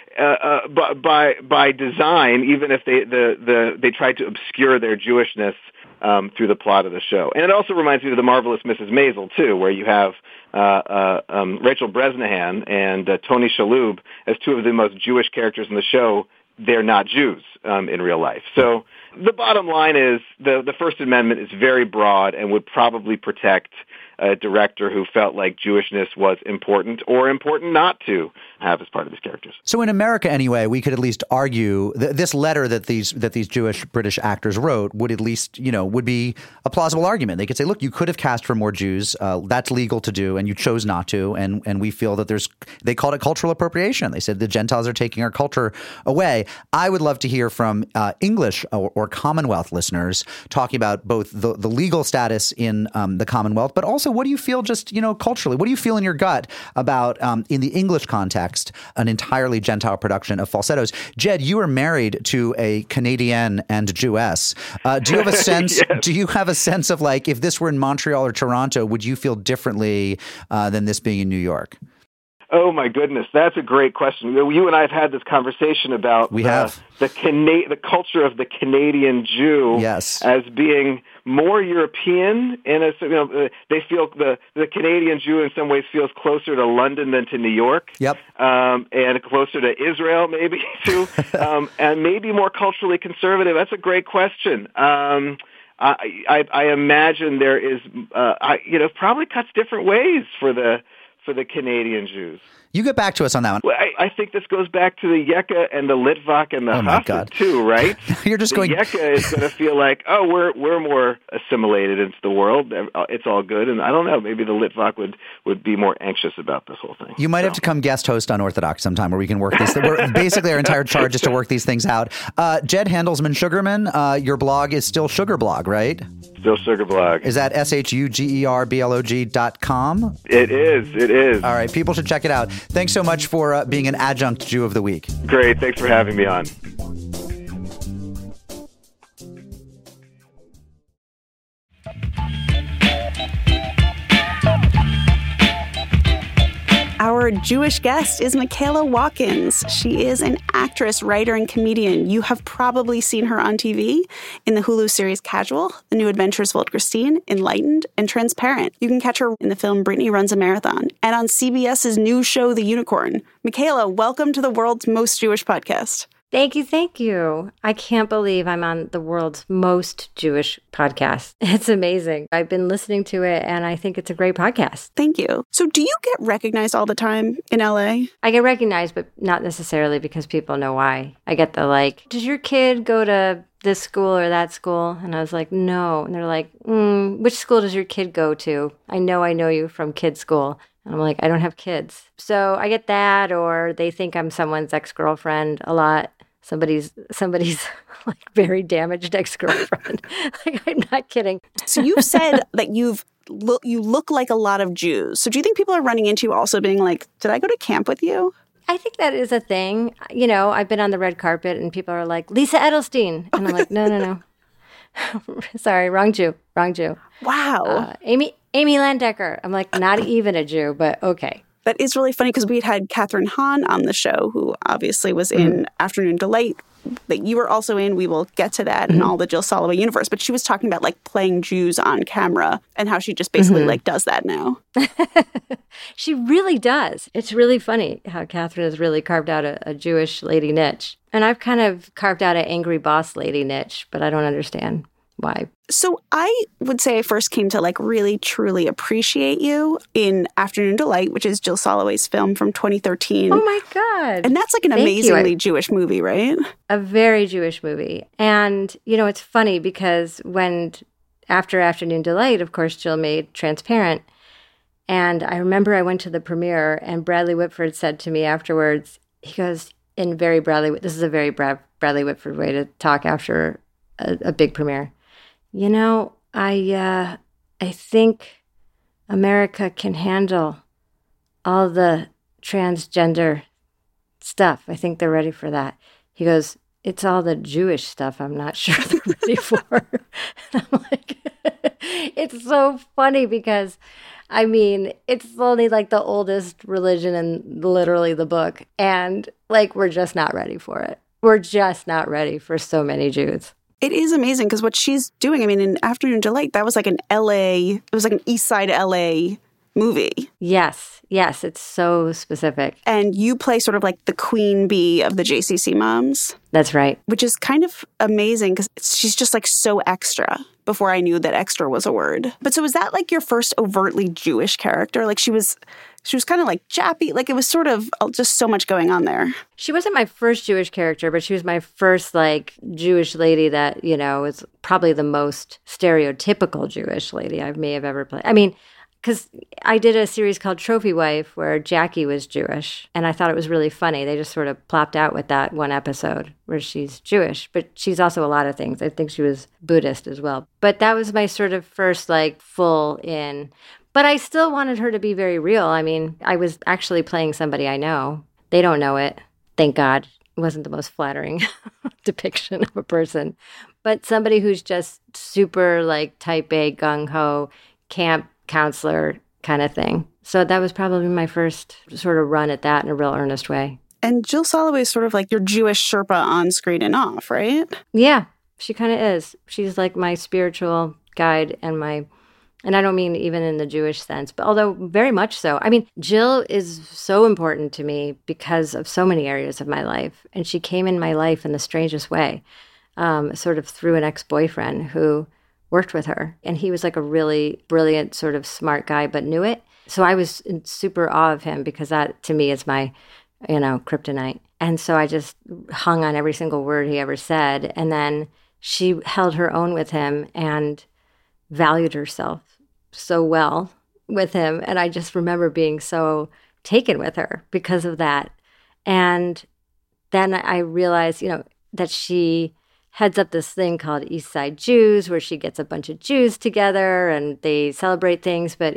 By design, even if they tried to obscure their Jewishness through the plot of the show. And it also reminds me of The Marvelous Mrs. Maisel, too, where you have Rachel Bresnahan and Tony Shalhoub as two of the most Jewish characters in the show. They're not Jews in real life. So the bottom line is the First Amendment is very broad and would probably protect a director who felt like Jewishness was important or important not to have as part of his characters. So in America, anyway, we could at least argue this letter that these Jewish British actors wrote would at least, would be a plausible argument. They could say, look, you could have cast for more Jews. That's legal to do, and you chose not to. And we feel that they called it cultural appropriation. They said the Gentiles are taking our culture away. I would love to hear from English or Commonwealth listeners talking about both the legal status in the Commonwealth, but also what do you feel just, culturally? What do you feel in your gut about, in the English context, an entirely Gentile production of Falsettos? Jed, you are married to a Canadian and Jewess. Do you have a sense? Yes. Do you have a sense of if this were in Montreal or Toronto, would you feel differently than this being in New York? Oh, my goodness. That's a great question. You and I have had this conversation about the culture of the Canadian Jew as being more European. And they feel the Canadian Jew in some ways feels closer to London than to New York. Yep. And closer to Israel, maybe, too. And maybe more culturally conservative. That's a great question. I imagine there is, probably cuts different ways for the Canadian Jews. You get back to us on that one. Well, I think this goes back to the Yekka and the Litvak and the Hasid too, right? You're just going. Yekka is going to feel like, we're more assimilated into the world. It's all good, and I don't know. Maybe the Litvak would be more anxious about this whole thing. You might have to come guest host on Orthodox sometime, where we can work these. Basically, our entire charge is to work these things out. Jed Handelsman Sugarman, your blog is still Sugar Blog, right? Still Sugar Blog. Is that SUGERBLOG.com? It is. All right, people should check it out. Thanks so much for being an adjunct Jew of the week. Great. Thanks for having me on. Our Jewish guest is Michaela Watkins. She is an actress, writer, and comedian. You have probably seen her on TV in the Hulu series Casual, The New Adventures of Old Christine, Enlightened, and Transparent. You can catch her in the film Brittany Runs a Marathon and on CBS's new show, The Unicorn. Michaela, welcome to the world's most Jewish podcast. Thank you. Thank you. I can't believe I'm on the world's most Jewish podcast. It's amazing. I've been listening to it and I think it's a great podcast. Thank you. So do you get recognized all the time in LA? I get recognized, but not necessarily because people know why. I get the like, does your kid go to this school or that school? And I was like, no. And they're like, which school does your kid go to? I know you from kid school. And I'm like, I don't have kids. So I get that, or they think I'm someone's ex-girlfriend a lot. Somebody's like very damaged ex-girlfriend. Like, I'm not kidding. So you've said that you look like a lot of Jews. So do you think people are running into you also being like, did I go to camp with you? I think that is a thing. You know, I've been on the red carpet and people are like, Lisa Edelstein. And I'm like, no. Sorry, wrong Jew. Wow. Amy Landecker. I'm like, not even a Jew, but okay. That is really funny because we had Catherine Hahn on the show, who obviously was in Afternoon Delight, that you were also in. We will get to that in all the Jill Soloway universe. But she was talking about like playing Jews on camera and how she just basically like does that now. She really does. It's really funny how Catherine has really carved out a Jewish lady niche. And I've kind of carved out an angry boss lady niche, but I don't understand why. So I would say I first came to like really truly appreciate you in Afternoon Delight, which is Jill Soloway's film from 2013. Oh my God. And that's like an amazingly Jewish movie, right? A very Jewish movie. And, you know, it's funny because after Afternoon Delight, of course, Jill made Transparent. And I remember I went to the premiere and Bradley Whitford said to me afterwards, he goes, this is a very Bradley Whitford way to talk after a big premiere. You know, I think America can handle all the transgender stuff. I think they're ready for that. He goes, it's all the Jewish stuff I'm not sure they're ready for. And I'm like, it's so funny because, I mean, it's only like the oldest religion in literally the book. And like, we're just not ready for it. We're just not ready for so many Jews. It is amazing because what she's doing, I mean, in Afternoon Delight, that was like an East Side LA movie. Yes, it's so specific. And you play sort of like the queen bee of the JCC moms. That's right. Which is kind of amazing because she's just like so extra before I knew that extra was a word. But so was that like your first overtly Jewish character? Like she was kind of like jappy. Like it was sort of just so much going on there. She wasn't my first Jewish character, but she was my first like Jewish lady that, you know, is probably the most stereotypical Jewish lady I may have ever played. I mean, because I did a series called Trophy Wife where Jackie was Jewish, and I thought it was really funny. They just sort of plopped out with that one episode where she's Jewish, but she's also a lot of things. I think she was Buddhist as well. But that was my sort of first like full in. But I still wanted her to be very real. I mean, I was actually playing somebody I know. They don't know it. Thank God. It wasn't the most flattering depiction of a person. But somebody who's just super like type A, gung-ho, camp counselor kind of thing. So that was probably my first sort of run at that in a real earnest way. And Jill Soloway is sort of like your Jewish Sherpa on screen and off, right? Yeah, she kind of is. She's like my spiritual guide and I don't mean even in the Jewish sense, but although very much so. I mean, Jill is so important to me because of so many areas of my life. And she came in my life in the strangest way, sort of through an ex-boyfriend who worked with her. And he was like a really brilliant, sort of smart guy, but knew it. So I was in super awe of him because that, to me, is my, you know, kryptonite. And so I just hung on every single word he ever said. And then she held her own with him and valued herself so well with him. And I just remember being so taken with her because of that. And then I realized, you know, that she heads up this thing called East Side Jews, where she gets a bunch of Jews together and they celebrate things, but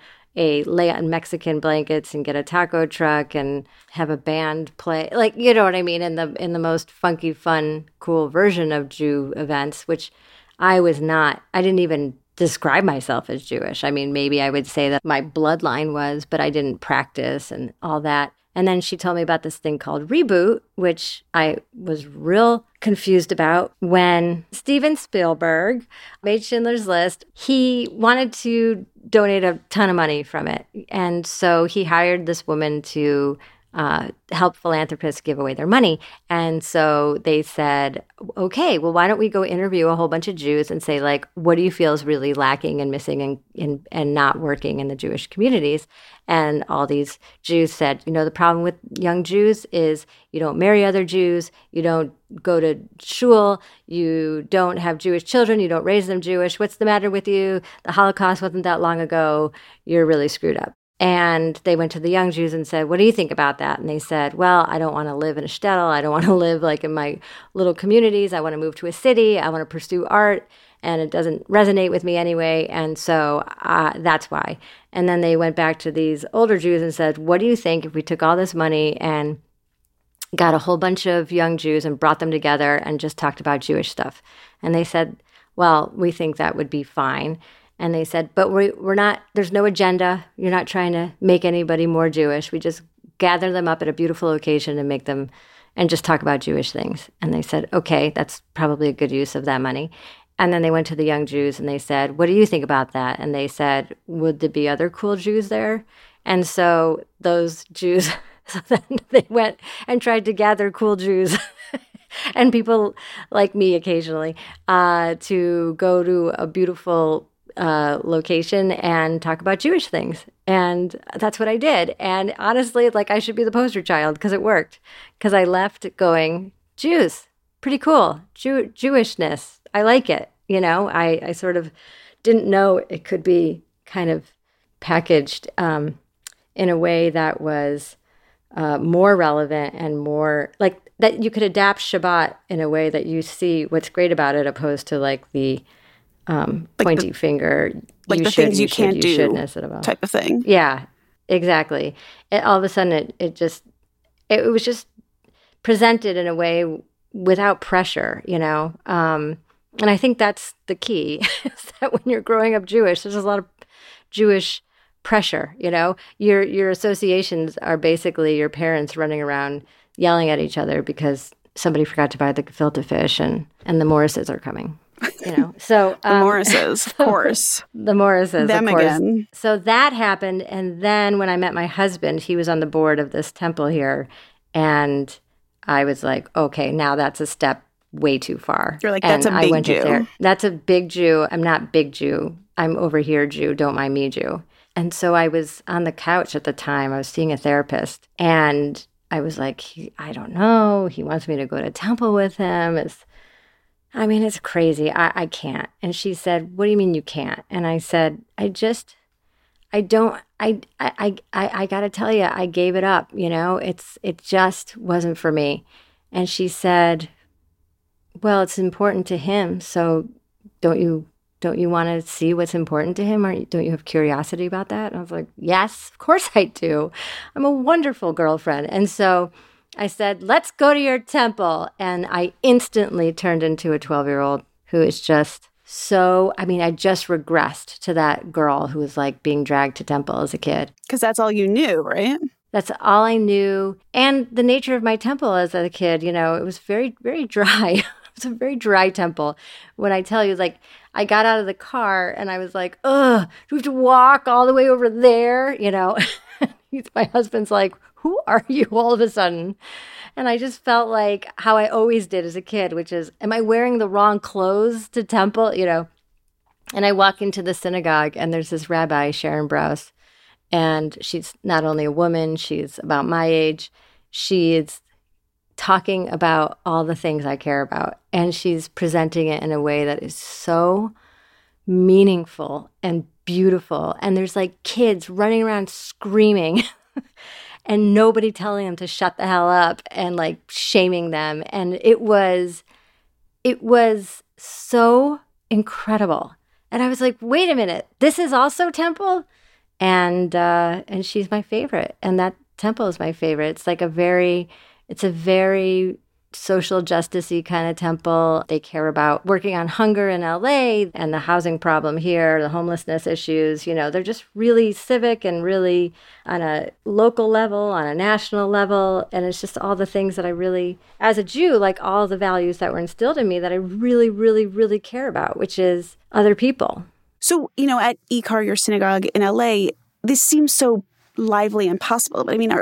lay on Mexican blankets and get a taco truck and have a band play. Like, you know what I mean? In the most funky, fun, cool version of Jew events, which I didn't even describe myself as Jewish. I mean, maybe I would say that my bloodline was, but I didn't practice and all that. And then she told me about this thing called Reboot, which I was real confused about when Steven Spielberg made Schindler's List. He wanted to donate a ton of money from it. And so he hired this woman to help philanthropists give away their money. And so they said, okay, well, why don't we go interview a whole bunch of Jews and say, like, what do you feel is really lacking and missing and not working in the Jewish communities? And all these Jews said, the problem with young Jews is you don't marry other Jews, you don't go to shul, you don't have Jewish children, you don't raise them Jewish. What's the matter with you? The Holocaust wasn't that long ago. You're really screwed up. And they went to the young Jews and said, what do you think about that? And they said, well, I don't want to live in a shtetl. I don't want to live like in my little communities. I want to move to a city. I want to pursue art. And it doesn't resonate with me anyway. And so that's why. And then they went back to these older Jews and said, what do you think if we took all this money and got a whole bunch of young Jews and brought them together and just talked about Jewish stuff? And they said, well, we think that would be fine. And they said, but we're not, there's no agenda. You're not trying to make anybody more Jewish. We just gather them up at a beautiful location and make them, and just talk about Jewish things. And they said, okay, that's probably a good use of that money. And then they went to the young Jews and they said, what do you think about that? And they said, would there be other cool Jews there? And so those Jews, so then they went and tried to gather cool Jews and people like me occasionally to go to a beautiful location and talk about Jewish things. And that's what I did. And honestly, like, I should be the poster child because it worked. Because I left going, Jews, pretty cool. Jewishness, I like it. I sort of didn't know it could be kind of packaged in a way that was more relevant and more like that you could adapt Shabbat in a way that you see what's great about it, opposed to like the pointy finger, like the things you can't do type of thing. Yeah, exactly. All of a sudden, it was just presented in a way without pressure, and I think that's the key, is that when you're growing up Jewish, there's a lot of Jewish pressure, Your associations are basically your parents running around yelling at each other because somebody forgot to buy the gefilte fish and the Morrises are coming. So the Morrises, of course. The Morrises, them of course. Again. So that happened, and then when I met my husband, he was on the board of this temple here, and I was like, okay, now that's a step way too far. You're like, that's and a big I went Jew. There. That's a big Jew. I'm not big Jew. I'm over here Jew. Don't mind me Jew. And so I was on the couch at the time. I was seeing a therapist, and I was like, I don't know. He wants me to go to temple with him. It's crazy. I can't. And she said, what do you mean you can't? And I said, I got to tell you, I gave it up. It just wasn't for me. And she said, well, it's important to him. So don't you want to see what's important to him? Or don't you have curiosity about that? And I was like, yes, of course I do. I'm a wonderful girlfriend. And so I said, let's go to your temple. And I instantly turned into a 12-year-old who is just so, I just regressed to that girl who was like being dragged to temple as a kid. Because that's all you knew, right? That's all I knew. And the nature of my temple as a kid, it was very, very dry. It's a very dry temple. When I tell you, like, I got out of the car and I was like, ugh, do we have to walk all the way over there? My husband's like, who are you all of a sudden? And I just felt like how I always did as a kid, which is, am I wearing the wrong clothes to temple? And I walk into the synagogue and there's this rabbi, Sharon Brous, and she's not only a woman, she's about my age. She's talking about all the things I care about. And she's presenting it in a way that is so meaningful and beautiful. And there's like kids running around screaming and nobody telling them to shut the hell up and like shaming them. And it was so incredible. And I was like, wait a minute, this is also temple? And she's my favorite. And that temple is my favorite. It's a very social justice-y kind of temple. They care about working on hunger in LA and the housing problem here, the homelessness issues. They're just really civic and really on a local level, on a national level. And it's just all the things that I really, as a Jew, like all the values that were instilled in me that I really, really, really care about, which is other people. So, at IKAR, your synagogue in LA, this seems so lively and possible. But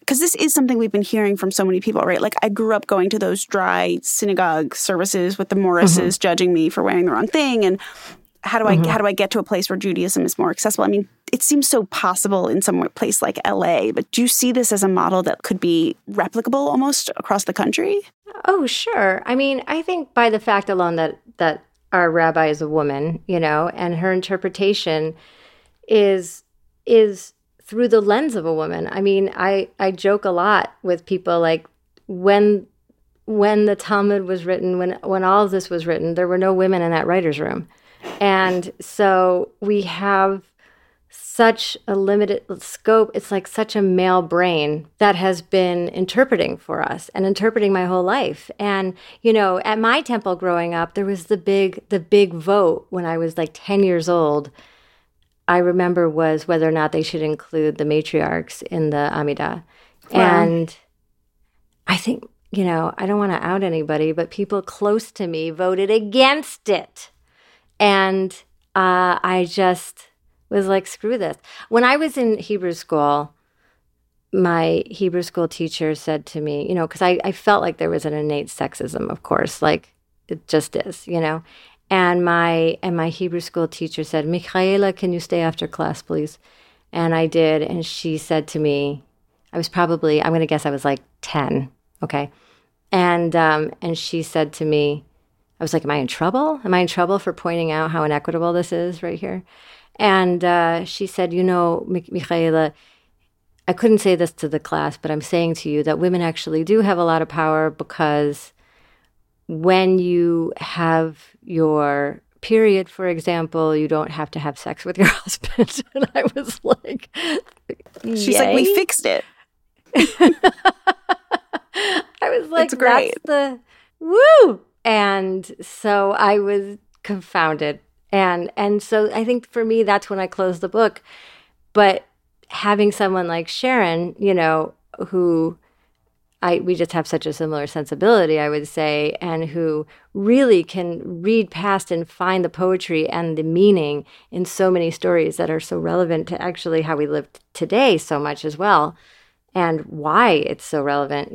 because this is something we've been hearing from so many people, right? Like, I grew up going to those dry synagogue services with the Morrises judging me for wearing the wrong thing. And how do I get to a place where Judaism is more accessible? I mean, it seems so possible in some place like LA, but do you see this as a model that could be replicable almost across the country? Oh, sure. I mean, I think by the fact alone that our rabbi is a woman, and her interpretation is through the lens of a woman. I mean, I joke a lot with people, like, when the Talmud was written, when all of this was written, there were no women in that writer's room. And so we have such a limited scope. It's like such a male brain that has been interpreting for us and interpreting my whole life. And, at my temple growing up, there was the big vote when I was like 10 years old, I remember, was whether or not they should include the matriarchs in the Amidah. Wow. And I think, I don't want to out anybody, but people close to me voted against it. And I just was like, screw this. When I was in Hebrew school, my Hebrew school teacher said to me, because I felt like there was an innate sexism, of course, like it just is, And my Hebrew school teacher said, Michaela, can you stay after class, please? And I did. And she said to me, I'm going to guess I was like 10. Okay. And she said to me, I was like, am I in trouble? Am I in trouble for pointing out how inequitable this is right here? And she said, Michaela, I couldn't say this to the class, but I'm saying to you that women actually do have a lot of power, because when you have your period, for example, you don't have to have sex with your husband. And I was like, she's like, we fixed it. I was like, it's great. That's the woo. And so I was confounded. And so I think for me, that's when I closed the book. But having someone like Sharon, who we just have such a similar sensibility, I would say, and who really can read past and find the poetry and the meaning in so many stories that are so relevant to actually how we live today so much as well, and why it's so relevant,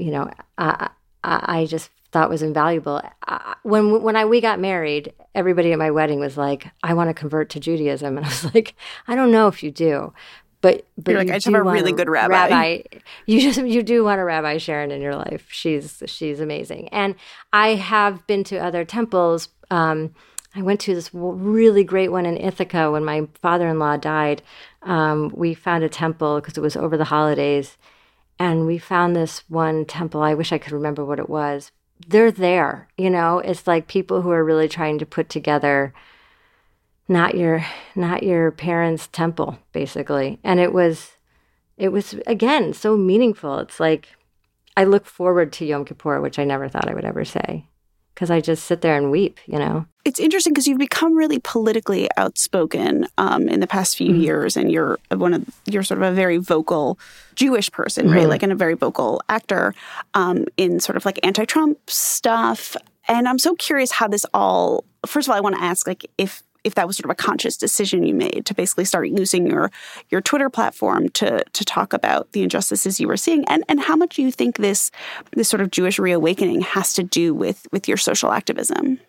I just thought was invaluable. When we got married, everybody at my wedding was like, I want to convert to Judaism. And I was like, I don't know if you do. But you're like, I just have a really good rabbi. You do want a Rabbi Sharon in your life. She's amazing. And I have been to other temples. I went to this really great one in Ithaca when my father-in-law died. We found a temple because it was over the holidays. And we found this one temple. I wish I could remember what it was. They're there, It's like people who are really trying to put together not your parents' temple, basically. And it was again so meaningful. It's like I look forward to Yom Kippur, which I never thought I would ever say, because I just sit there and weep, It's interesting because you've become really politically outspoken in the past few years, and you're sort of a very vocal Jewish person, right? Like, and a very vocal actor in sort of like anti-Trump stuff. And I'm so curious how this all. First of all, I want to ask, like, if that was sort of a conscious decision you made to basically start using your Twitter platform to talk about the injustices you were seeing, and how much do you think this sort of Jewish reawakening has to do with your social activism?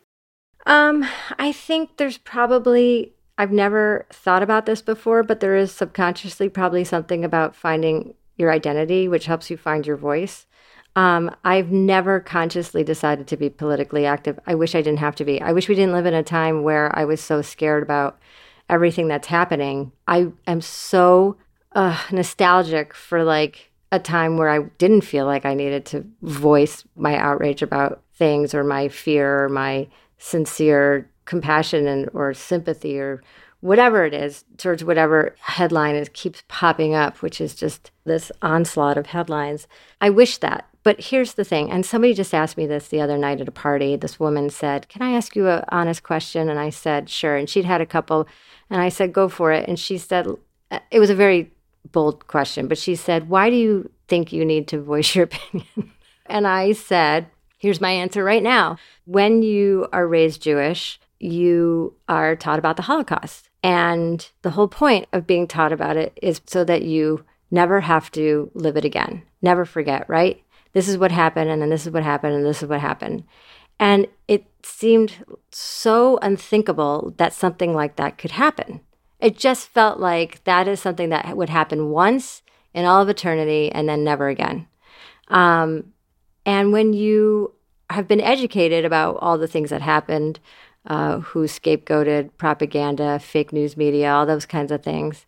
I think there's probably, I've never thought about this before, but there is subconsciously probably something about finding your identity, which helps you find your voice. I've never consciously decided to be politically active. I wish I didn't have to be. I wish we didn't live in a time where I was so scared about everything that's happening. I am so nostalgic for like a time where I didn't feel like I needed to voice my outrage about things, or my fear, or my sincere compassion or sympathy, or whatever it is, towards whatever headline keeps popping up, which is just this onslaught of headlines. I wish that. But here's the thing, and somebody just asked me this the other night at a party. This woman said, can I ask you an honest question? And I said, sure. And she'd had a couple, and I said, go for it. And she said, it was a very bold question, but she said, why do you think you need to voice your opinion? And I said, here's my answer right now. When you are raised Jewish, you are taught about the Holocaust. And the whole point of being taught about it is so that you never have to live it again. Never forget, right? This is what happened, and then this is what happened, and this is what happened. And it seemed so unthinkable that something like that could happen. It just felt like that is something that would happen once in all of eternity and then never again. And when you have been educated about all the things that happened, who scapegoated propaganda, fake news media, all those kinds of things,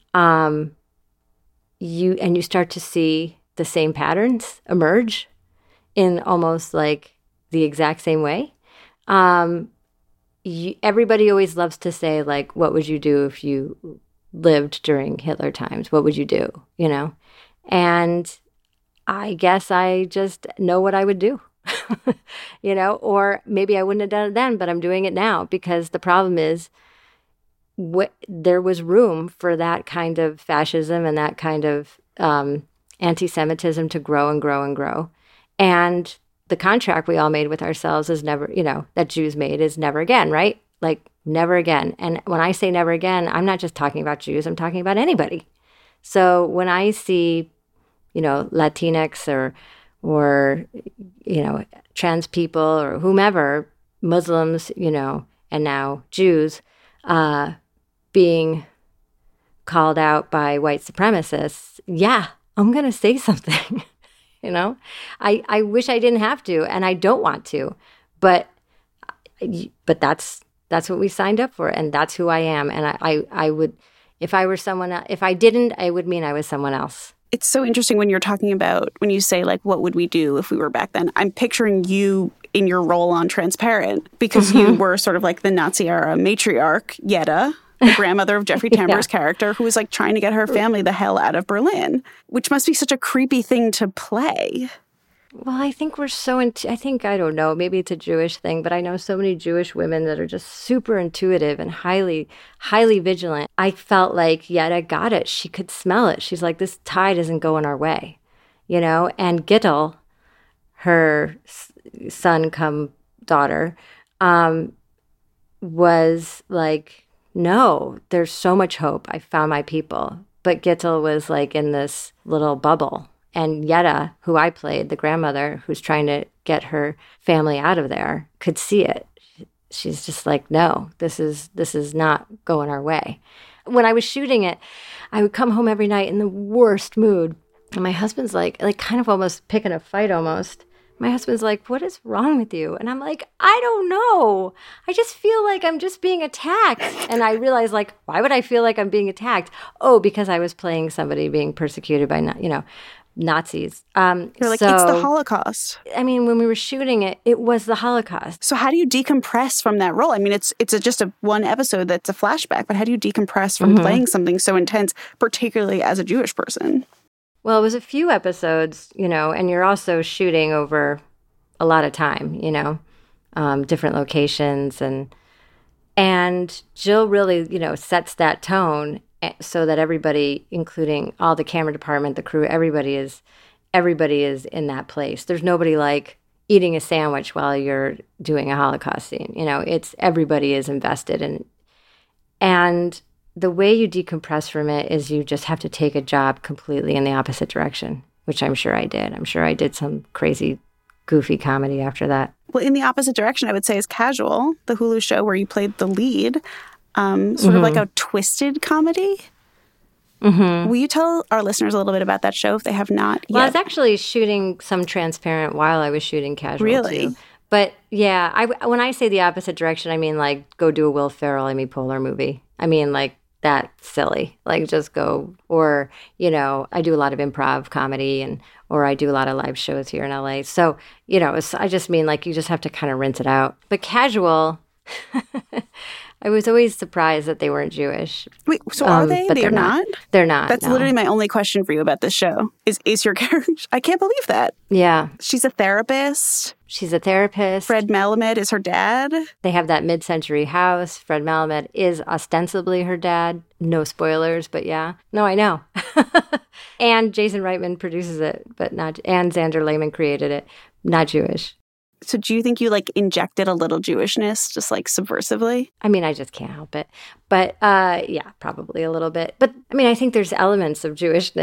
you start to see the same patterns emerge in almost like the exact same way. Everybody always loves to say, like, what would you do if you lived during Hitler times? What would you do? You know? And I guess I just know what I would do, you know, or maybe I wouldn't have done it then, but I'm doing it now, because the problem is there was room for that kind of fascism and that kind of anti-Semitism to grow and grow and grow. And the contract we all made with ourselves is never, you know, that Jews made is never again, right? Like never again. And when I say never again, I'm not just talking about Jews, I'm talking about anybody. So when I see, you know, Latinx or, you know, trans people or whomever, Muslims, you know, and now Jews, being called out by white supremacists, yeah, I'm going to say something. You know, I wish I didn't have to, and I don't want to, but that's what we signed up for, and that's who I am. And I would, if I were someone else, if I didn't, it would mean I was someone else. It's so interesting when you're talking about, when you say, like, what would we do if we were back then? I'm picturing you in your role on Transparent, because you were sort of like the Nazi-era matriarch, Yetta, the grandmother of Jeffrey Tambor's character, who was like trying to get her family the hell out of Berlin, which must be such a creepy thing to play. Well, I think we're so I think, I don't know, maybe it's a Jewish thing, but I know so many Jewish women that are just super intuitive and highly, highly vigilant. I felt like Yetta got it. She could smell it. She's like, this tide isn't going our way, you know? And Gittel, her son come daughter, was like, no, there's so much hope. I found my people. But Gittel was like in this little bubble. And Yetta, who I played, the grandmother who's trying to get her family out of there, could see it. She's just like, no, this is not going our way. When I was shooting it, I would come home every night in the worst mood. And my husband's like kind of almost picking a fight almost. My husband's like, what is wrong with you? And I'm like, I don't know. I just feel like I'm just being attacked. And I realized, like, why would I feel like I'm being attacked? Oh, because I was playing somebody being persecuted by, you know, Nazis. You're like, it's the Holocaust. I mean, when we were shooting it, it was the Holocaust. So how do you decompress from that role? I mean, it's just one episode that's a flashback, but how do you decompress from playing something so intense, particularly as a Jewish person? Well, it was a few episodes, you know, and you're also shooting over a lot of time, you know, different locations. And Jill really, you know, sets that tone so that everybody, including all the camera department, the crew, everybody is in that place. There's nobody like eating a sandwich while you're doing a Holocaust scene. You know, it's everybody is invested in. And the way you decompress from it is you just have to take a job completely in the opposite direction, which I'm sure I did. I'm sure I did some crazy, goofy comedy after that. Well, in the opposite direction, I would say, is Casual, the Hulu show where you played the lead, sort of like a twisted comedy. Will you tell our listeners a little bit about that show if they have not yet? Well, I was actually shooting some Transparent while I was shooting Casual, really? Too. But yeah, when I say the opposite direction, I mean like go do a Will Ferrell, Amy Poehler movie. I mean like that silly, like just go, or, you know, I do a lot of improv comedy or I do a lot of live shows here in LA. So, you know, I just mean like you just have to kind of rinse it out. But Casual, I was always surprised that they weren't Jewish. Wait, so are they? But they're not? They're not. That's literally my only question for you about this show. Is your character? I can't believe that. Yeah. She's a therapist. She's a therapist. Fred Melamed is her dad. They have that mid-century house. Fred Melamed is ostensibly her dad. No spoilers, but yeah. No, I know. And Jason Reitman produces it, but not. And Xander Lehman created it. Not Jewish. So do you think you like injected a little Jewishness just like subversively? I mean, I just can't help it. But yeah, probably a little bit. But I mean, I think there's elements of Jewishness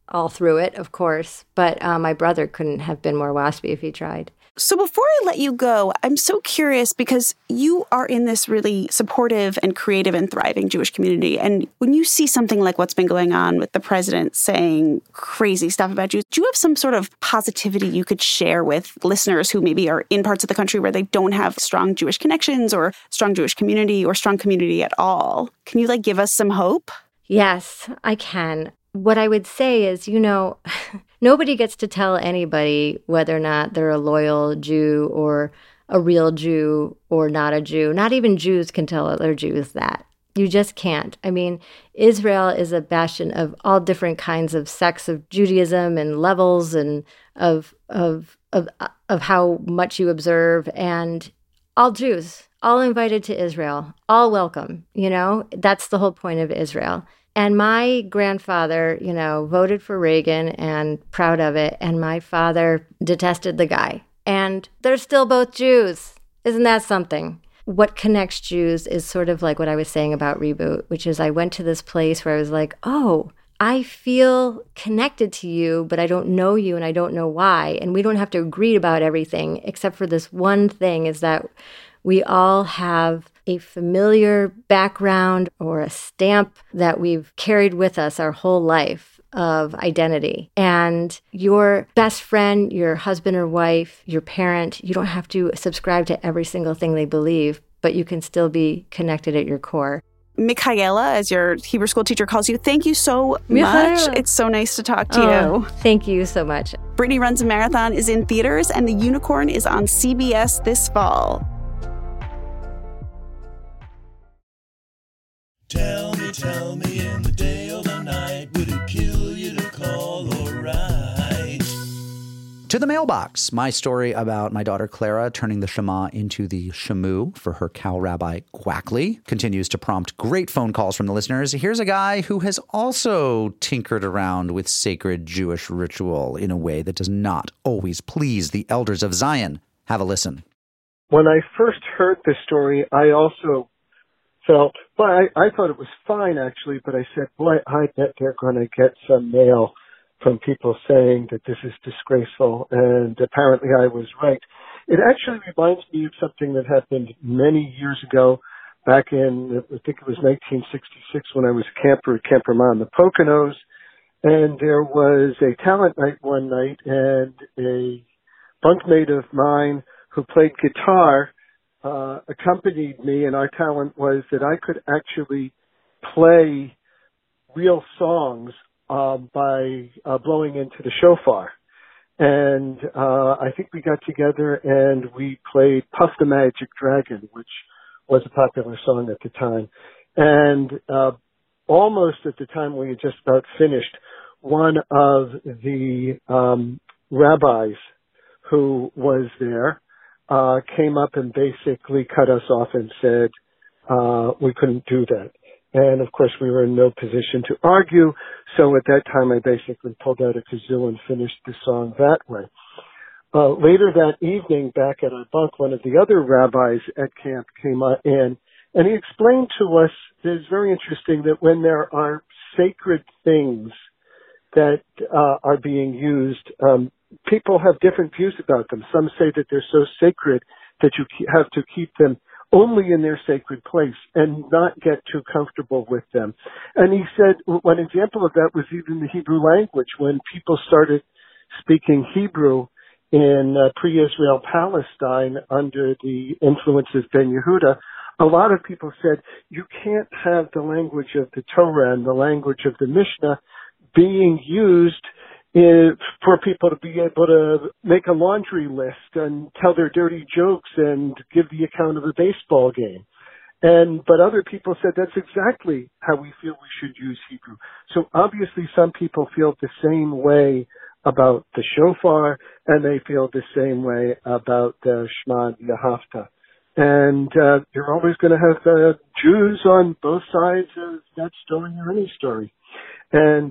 all through it, of course. But my brother couldn't have been more waspy if he tried. So before I let you go, I'm so curious because you are in this really supportive and creative and thriving Jewish community. And when you see something like what's been going on with the president saying crazy stuff about Jews, do you have some sort of positivity you could share with listeners who maybe are in parts of the country where they don't have strong Jewish connections or strong Jewish community or strong community at all? Can you give us some hope? Yes, I can. What I would say is, nobody gets to tell anybody whether or not they're a loyal Jew or a real Jew or not a Jew. Not even Jews can tell other Jews that. You just can't. I mean, Israel is a bastion of all different kinds of sects of Judaism and levels and of how much you observe, and all Jews, all invited to Israel, all welcome. That's the whole point of Israel. And my grandfather, voted for Reagan and proud of it. And my father detested the guy. And they're still both Jews. Isn't that something? What connects Jews is sort of like what I was saying about Reboot, which is I went to this place where I was like, oh, I feel connected to you, but I don't know you and I don't know why. And we don't have to agree about everything except for this one thing, is that we all have a familiar background or a stamp that we've carried with us our whole life of identity. And your best friend, your husband or wife, your parent, you don't have to subscribe to every single thing they believe, but you can still be connected at your core. Michaela, as your Hebrew school teacher calls you, thank you so much. It's so nice to talk to you. Thank you so much. Brittany Runs a Marathon is in theaters, and The Unicorn is on CBS this fall. Tell me in the day or the night, would it kill you to call or write? To the mailbox, my story about my daughter Clara turning the Shema into the Shamu for her cow rabbi Quackley continues to prompt great phone calls from the listeners. Here's a guy who has also tinkered around with sacred Jewish ritual in a way that does not always please the elders of Zion. Have a listen. When I first heard this story, I also felt, well, I thought it was fine actually, but I said, boy, I bet they're going to get some mail from people saying that this is disgraceful, and apparently I was right. It actually reminds me of something that happened many years ago, back in, I think it was 1966, when I was a camper at Camp Ramah in the Poconos, and there was a talent night one night, and a bunkmate of mine who played guitar accompanied me, and our talent was that I could actually play real songs by blowing into the shofar. And I think we got together and we played Puff the Magic Dragon, which was a popular song at the time. And almost at the time we had just about finished, one of the rabbis who was there came up and basically cut us off and said we couldn't do that. And, of course, we were in no position to argue, so at that time I basically pulled out a kazoo and finished the song that way. Later that evening, back at our bunk, one of the other rabbis at camp came in, and he explained to us, it's very interesting, that when there are sacred things that are being used, people have different views about them. Some say that they're so sacred that you have to keep them only in their sacred place and not get too comfortable with them. And he said one example of that was even the Hebrew language. When people started speaking Hebrew in pre-Israel Palestine under the influence of Ben Yehuda, a lot of people said, you can't have the language of the Torah and the language of the Mishnah being used for people to be able to make a laundry list and tell their dirty jokes and give the account of a baseball game. But other people said that's exactly how we feel we should use Hebrew. So obviously some people feel the same way about the shofar, and they feel the same way about the Shema Yahavta. And you're always going to have Jews on both sides of that story or any story. And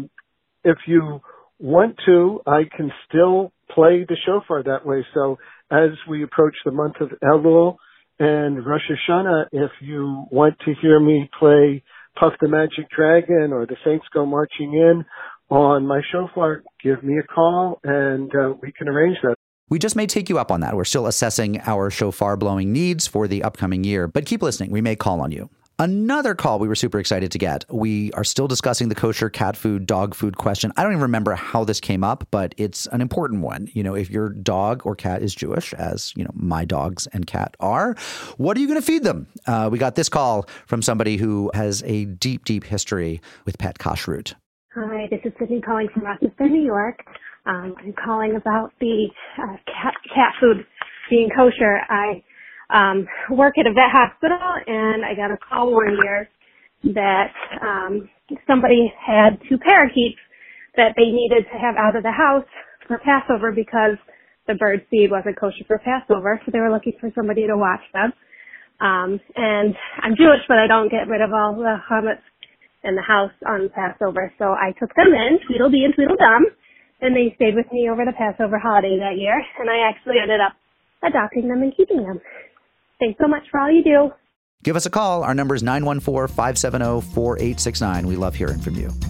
if you want to, I can still play the shofar that way. So as we approach the month of Elul and Rosh Hashanah, if you want to hear me play Puff the Magic Dragon or The Saints Go Marching In on my shofar, give me a call and we can arrange that. We just may take you up on that. We're still assessing our shofar blowing needs for the upcoming year, but keep listening. We may call on you. Another call we were super excited to get. We are still discussing the kosher cat food, dog food question. I don't even remember how this came up, but it's an important one. You know, if your dog or cat is Jewish, as you know, my dogs and cat are, what are you going to feed them? We got this call from somebody who has a deep, deep history with pet kashrut. Hi, this is Sydney calling from Rochester, New York. I'm calling about the cat food being kosher. I work at a vet hospital, and I got a call one year that somebody had 2 parakeets that they needed to have out of the house for Passover because the bird seed wasn't kosher for Passover, so they were looking for somebody to watch them. And I'm Jewish, but I don't get rid of all the chametz in the house on Passover, so I took them in, Tweedledee and Tweedledum, and they stayed with me over the Passover holiday that year, and I actually ended up adopting them and keeping them. Thanks so much for all you do. Give us a call. Our number is 914-570-4869. We love hearing from you.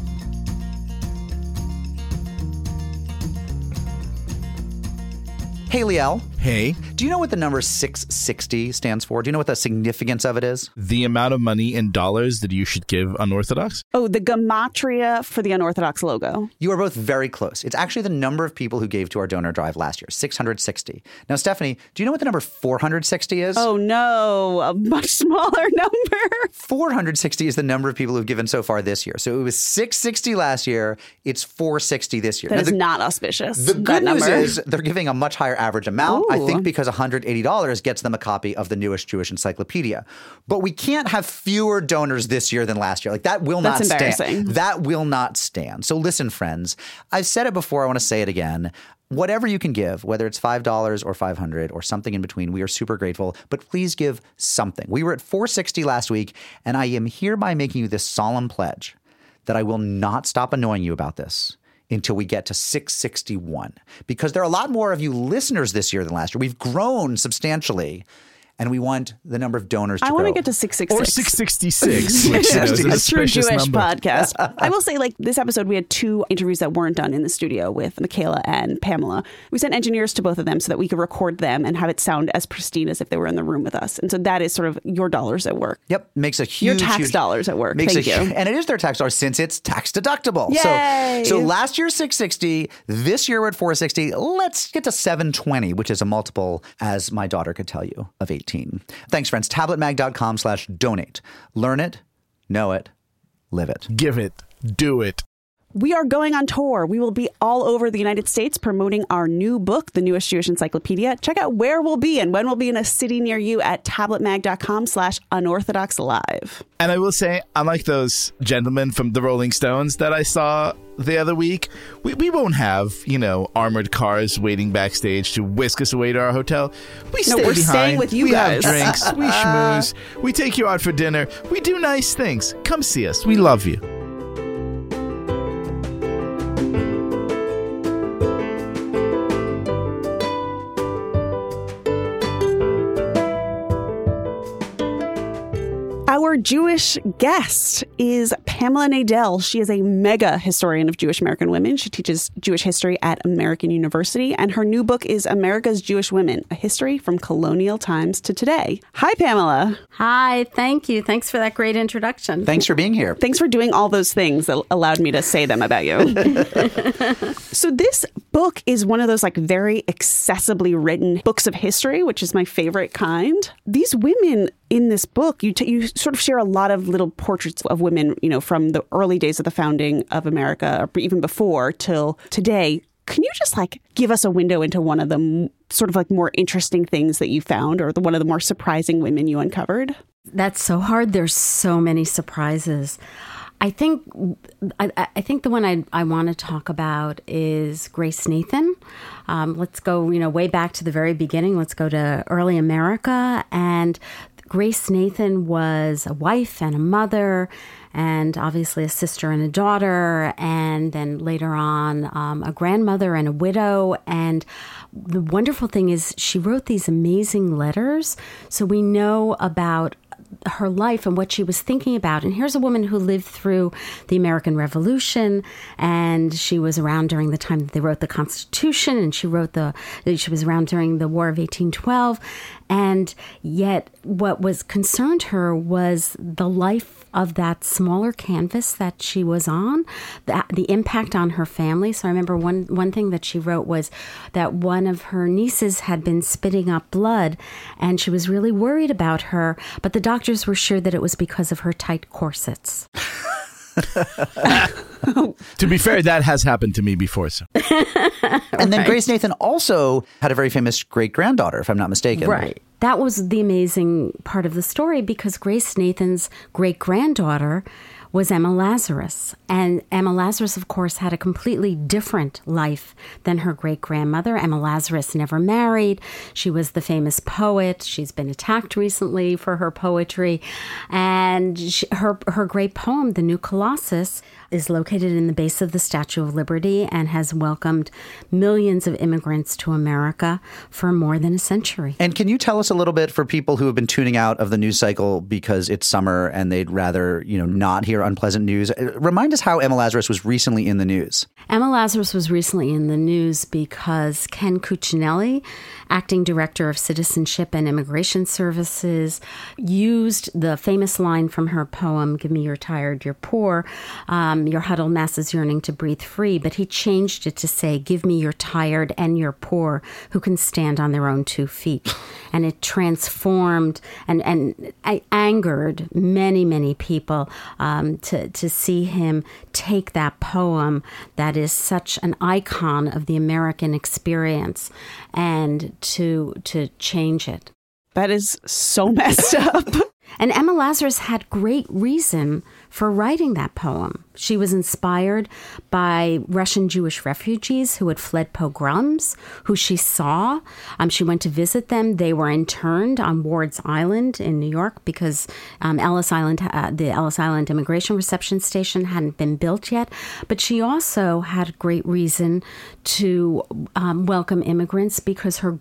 Hey, Liel. Hey, Do you know what the number 660 stands for? Do you know what the significance of it is? the amount of money in dollars that you should give unorthodox? Oh, the gematria for the unorthodox logo. You are both very close. It's actually the number of people who gave to our donor drive last year, 660. Now, Stephanie, do you know what the number 460 is? Oh, no, a much smaller number. 460 is the number of people who've given so far this year. So it was 660 last year. It's 460 this year. That Now, is not auspicious. The good that news number. is they're giving a much higher average amount, I Ooh. think because $180 gets them a copy of the newest Jewish encyclopedia. But we can't have fewer donors this year than last year. Like that will not That's stand. embarrassing. That will not stand. So listen, friends, I've said it before. I want to say it again. Whatever you can give, whether it's $5 or $500 or something in between, we are super grateful. But please give something. We were at 460 last week, and I am hereby making you this solemn pledge that I will not stop annoying you about this until we get to 661. Because there are a lot more of you listeners this year than last year. We've grown substantially, and we want the number of donors to I grow. want to get to 666. Or 666, which you know, is a a true suspicious Jewish number. podcast. I will say, like, this episode, we had 2 interviews that weren't done in the studio with Michaela and Pamela. We sent engineers to both of them so that we could record them and have it sound as pristine as if they were in the room with us. And so that is sort of your dollars at work. Yep, makes a huge, Your tax huge, dollars at work. Makes Thank a, you. and it is their tax dollars since it's tax deductible. Yay! So last year 660, this year we're at 460. Let's get to 720, which is a multiple, as my daughter could tell you, of 18. Thanks, friends. Tabletmag.com/donate. Learn it, know it, live it. Give it. Do it. We are going on tour. We will be all over the United States promoting our new book, The Newest Jewish Encyclopedia. Check out where we'll be and when we'll be in a city near you at tabletmag.com/unorthodoxlive. And I will say, unlike those gentlemen from the Rolling Stones that I saw the other week, we won't have, you know, armored cars waiting backstage to whisk us away to our hotel. We stay we're behind. staying with you we guys. have drinks. We schmooze. We take you out for dinner. We do nice things. Come see us. We love you. Our Jewish guest is Pamela Nadel. She is a mega historian of Jewish American women. She teaches Jewish history at American University, and her new book is America's Jewish Women, A History from Colonial Times to Today. Hi, Pamela. Hi, thank you. Thanks for that great introduction. Thanks for being here. Thanks for doing all those things that allowed me to say them about you. So this book is one of those like very accessibly written books of history, which is my favorite kind. These women in this book, you sort of share a lot of little portraits of women, you know, from the early days of the founding of America, or even before till today. Can you just like give us a window into one of the sort of like more interesting things that you found, or one of the more surprising women you uncovered? That's so hard. There's so many surprises. I think the one I want to talk about is Grace Nathan. Let's go, way back to the very beginning. Let's go to early America. And Grace Nathan was a wife and a mother, and obviously a sister and a daughter, and then later on a grandmother and a widow. And the wonderful thing is she wrote these amazing letters. So we know about her life and what she was thinking about. And here's a woman who lived through the American Revolution, and she was around during the time that they wrote the Constitution, and she was around during the War of 1812. And yet what was concerned her was the life of that smaller canvas that she was on, the impact on her family. So I remember one thing that she wrote was that one of her nieces had been spitting up blood, and she was really worried about her, but the doctors were sure that it was because of her tight corsets. To be fair, that has happened to me before. So. And then Grace Nathan also had a very famous great-granddaughter, if I'm not mistaken. Right. That was the amazing part of the story, because Grace Nathan's great-granddaughter was Emma Lazarus. And Emma Lazarus, of course, had a completely different life than her great-grandmother. Emma Lazarus never married. She was the famous poet. She's been attacked recently for her poetry. And her great poem, The New Colossus, is located in the base of the Statue of Liberty and has welcomed millions of immigrants to America for more than a century. And can you tell us a little bit, for people who have been tuning out of the news cycle because it's summer and they'd rather, not hear unpleasant news, remind us how Emma Lazarus was recently in the news. Emma Lazarus was recently in the news because Ken Cuccinelli, acting director of Citizenship and Immigration Services, used the famous line from her poem, "Give me your tired, your poor, your huddled masses yearning to breathe free," but he changed it to say, "Give me your tired and your poor who can stand on their own 2 feet." And it transformed and angered many, many people to see him take that poem that is such an icon of the American experience and to change it. That is so messed up. And Emma Lazarus had great reason for writing that poem. She was inspired by Russian Jewish refugees who had fled pogroms, who she saw. She went to visit them. They were interned on Ward's Island in New York because the Ellis Island Immigration Reception Station hadn't been built yet. But she also had great reason to welcome immigrants because her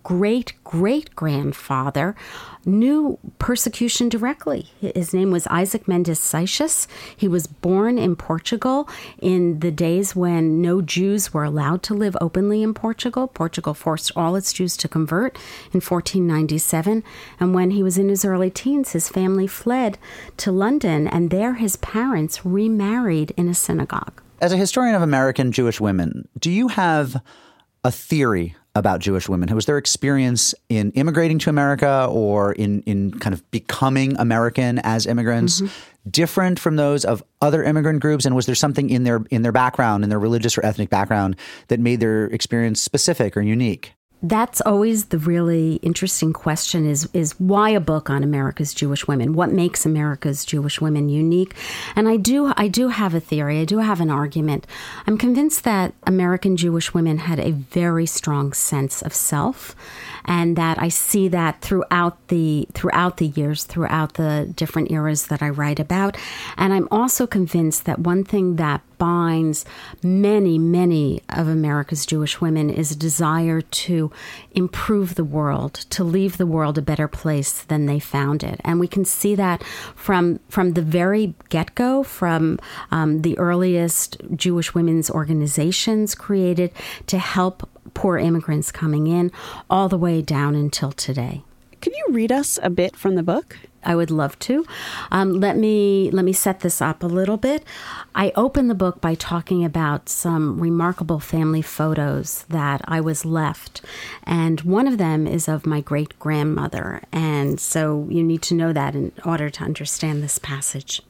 great-great-grandfather knew persecution directly. His name was Isaac Mendes Seixas. He was born in Portugal in the days when no Jews were allowed to live openly in Portugal. Portugal forced all its Jews to convert in 1497. And when he was in his early teens, his family fled to London, and there his parents remarried in a synagogue. As a historian of American Jewish women, do you have a theory about Jewish women? Was their experience in immigrating to America or in kind of becoming American as immigrants different from those of other immigrant groups? And was there something in their background, in their religious or ethnic background, that made their experience specific or unique? That's always the really interesting question is why a book on America's Jewish women? What makes America's Jewish women unique? And I do have a theory. I do have an argument. I'm convinced that American Jewish women had a very strong sense of self, and that I see that throughout the years, throughout the different eras that I write about. And I'm also convinced that one thing that binds many, many of America's Jewish women is a desire to improve the world, to leave the world a better place than they found it. And we can see that from the very get-go, from the earliest Jewish women's organizations created to help poor immigrants coming in, all the way down until today. Could you read us a bit from the book? I would love to. Let me set this up a little bit. I open the book by talking about some remarkable family photos that I was left. And one of them is of my great-grandmother. And so you need to know that in order to understand this passage.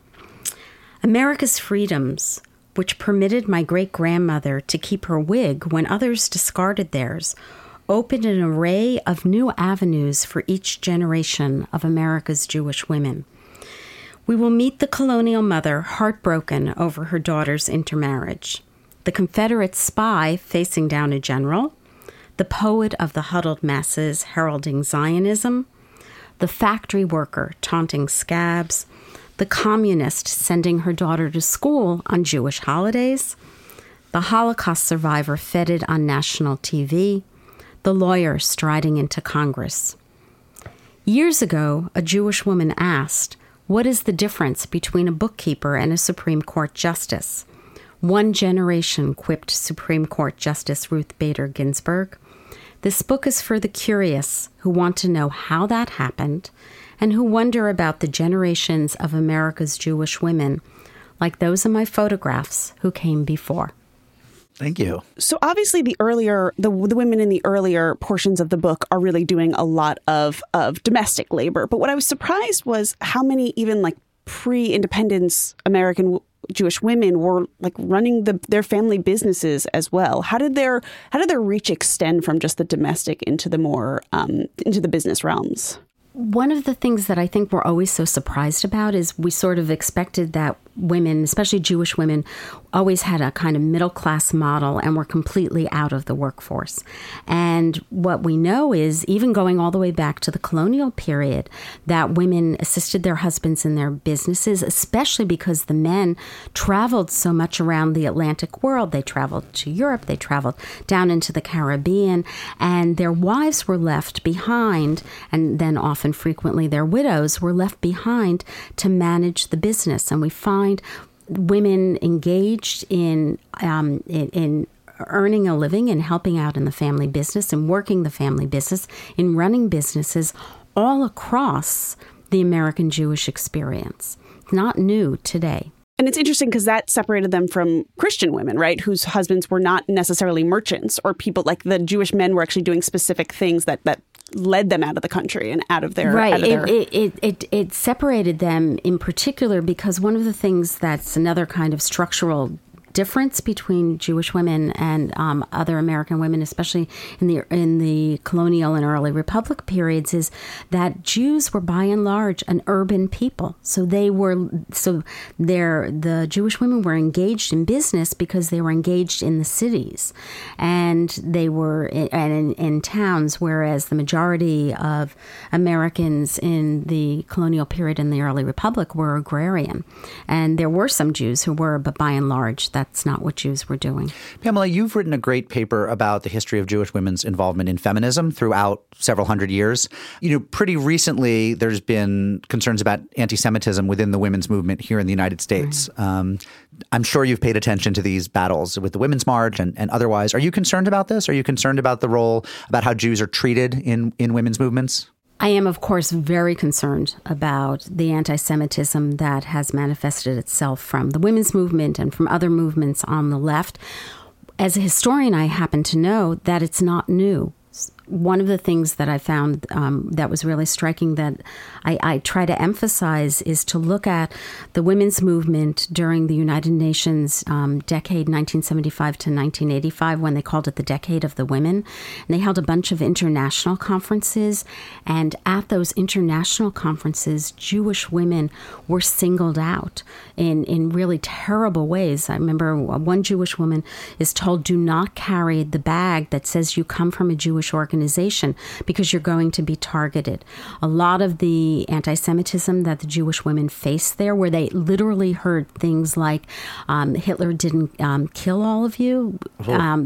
America's freedoms, which permitted my great-grandmother to keep her wig when others discarded theirs, opened an array of new avenues for each generation of America's Jewish women. We will meet the colonial mother heartbroken over her daughter's intermarriage, the Confederate spy facing down a general, the poet of the huddled masses heralding Zionism, the factory worker taunting scabs, the communist sending her daughter to school on Jewish holidays, the Holocaust survivor feted on national TV, the lawyer striding into Congress. Years ago, a Jewish woman asked, What is the difference between a bookkeeper and a Supreme Court justice? One generation, quipped Supreme Court Justice Ruth Bader Ginsburg. This book is for the curious who want to know how that happened and who wonder about the generations of America's Jewish women, like those in my photographs who came before. Thank you. So obviously the women in the earlier portions of the book are really doing a lot of domestic labor. But what I was surprised was how many even like pre-independence American Jewish women were like running their family businesses as well. How did their reach extend from just the domestic into the more into the business realms? One of the things that I think we're always so surprised about is we sort of expected that women, especially Jewish women, always had a kind of middle-class model and were completely out of the workforce. And what we know is, even going all the way back to the colonial period, that women assisted their husbands in their businesses, especially because the men traveled so much around the Atlantic world. They traveled to Europe, they traveled down into the Caribbean, and their wives were left behind, and then often frequently their widows were left behind to manage the business. And we find women engaged in earning a living and helping out in the family business and working the family business, in running businesses all across the American Jewish experience. Not new today. And it's interesting because that separated them from Christian women, right, whose husbands were not necessarily merchants, or people like the Jewish men were actually doing specific things that led them out of the country and out of their... Right. It separated them in particular because one of the things that's another kind of structural difference between Jewish women and other American women, especially in the colonial and early republic periods, is that Jews were by and large an urban people. So the Jewish women were engaged in business because they were engaged in the cities, and they were in towns, whereas the majority of Americans in the colonial period and the early republic were agrarian. And there were some Jews who were, but by and large, that's not what Jews were doing. Pamela, you've written a great paper about the history of Jewish women's involvement in feminism throughout several hundred years. Pretty recently, there's been concerns about anti-Semitism within the women's movement here in the United States. Right. I'm sure you've paid attention to these battles with the Women's March and otherwise. Are you concerned about this? Are you concerned about the role, about how Jews are treated in women's movements? I am, of course, very concerned about the anti-Semitism that has manifested itself from the women's movement and from other movements on the left. As a historian, I happen to know that it's not new. One of the things that I found that was really striking that I try to emphasize is to look at the women's movement during the United Nations decade 1975 to 1985, when they called it the Decade of the Women. And they held a bunch of international conferences. And at those international conferences, Jewish women were singled out in really terrible ways. I remember one Jewish woman is told, do not carry the bag that says you come from a Jewish organization because you're going to be targeted. A lot of the anti-Semitism that the Jewish women faced there, where they literally heard things like Hitler didn't kill all of you. A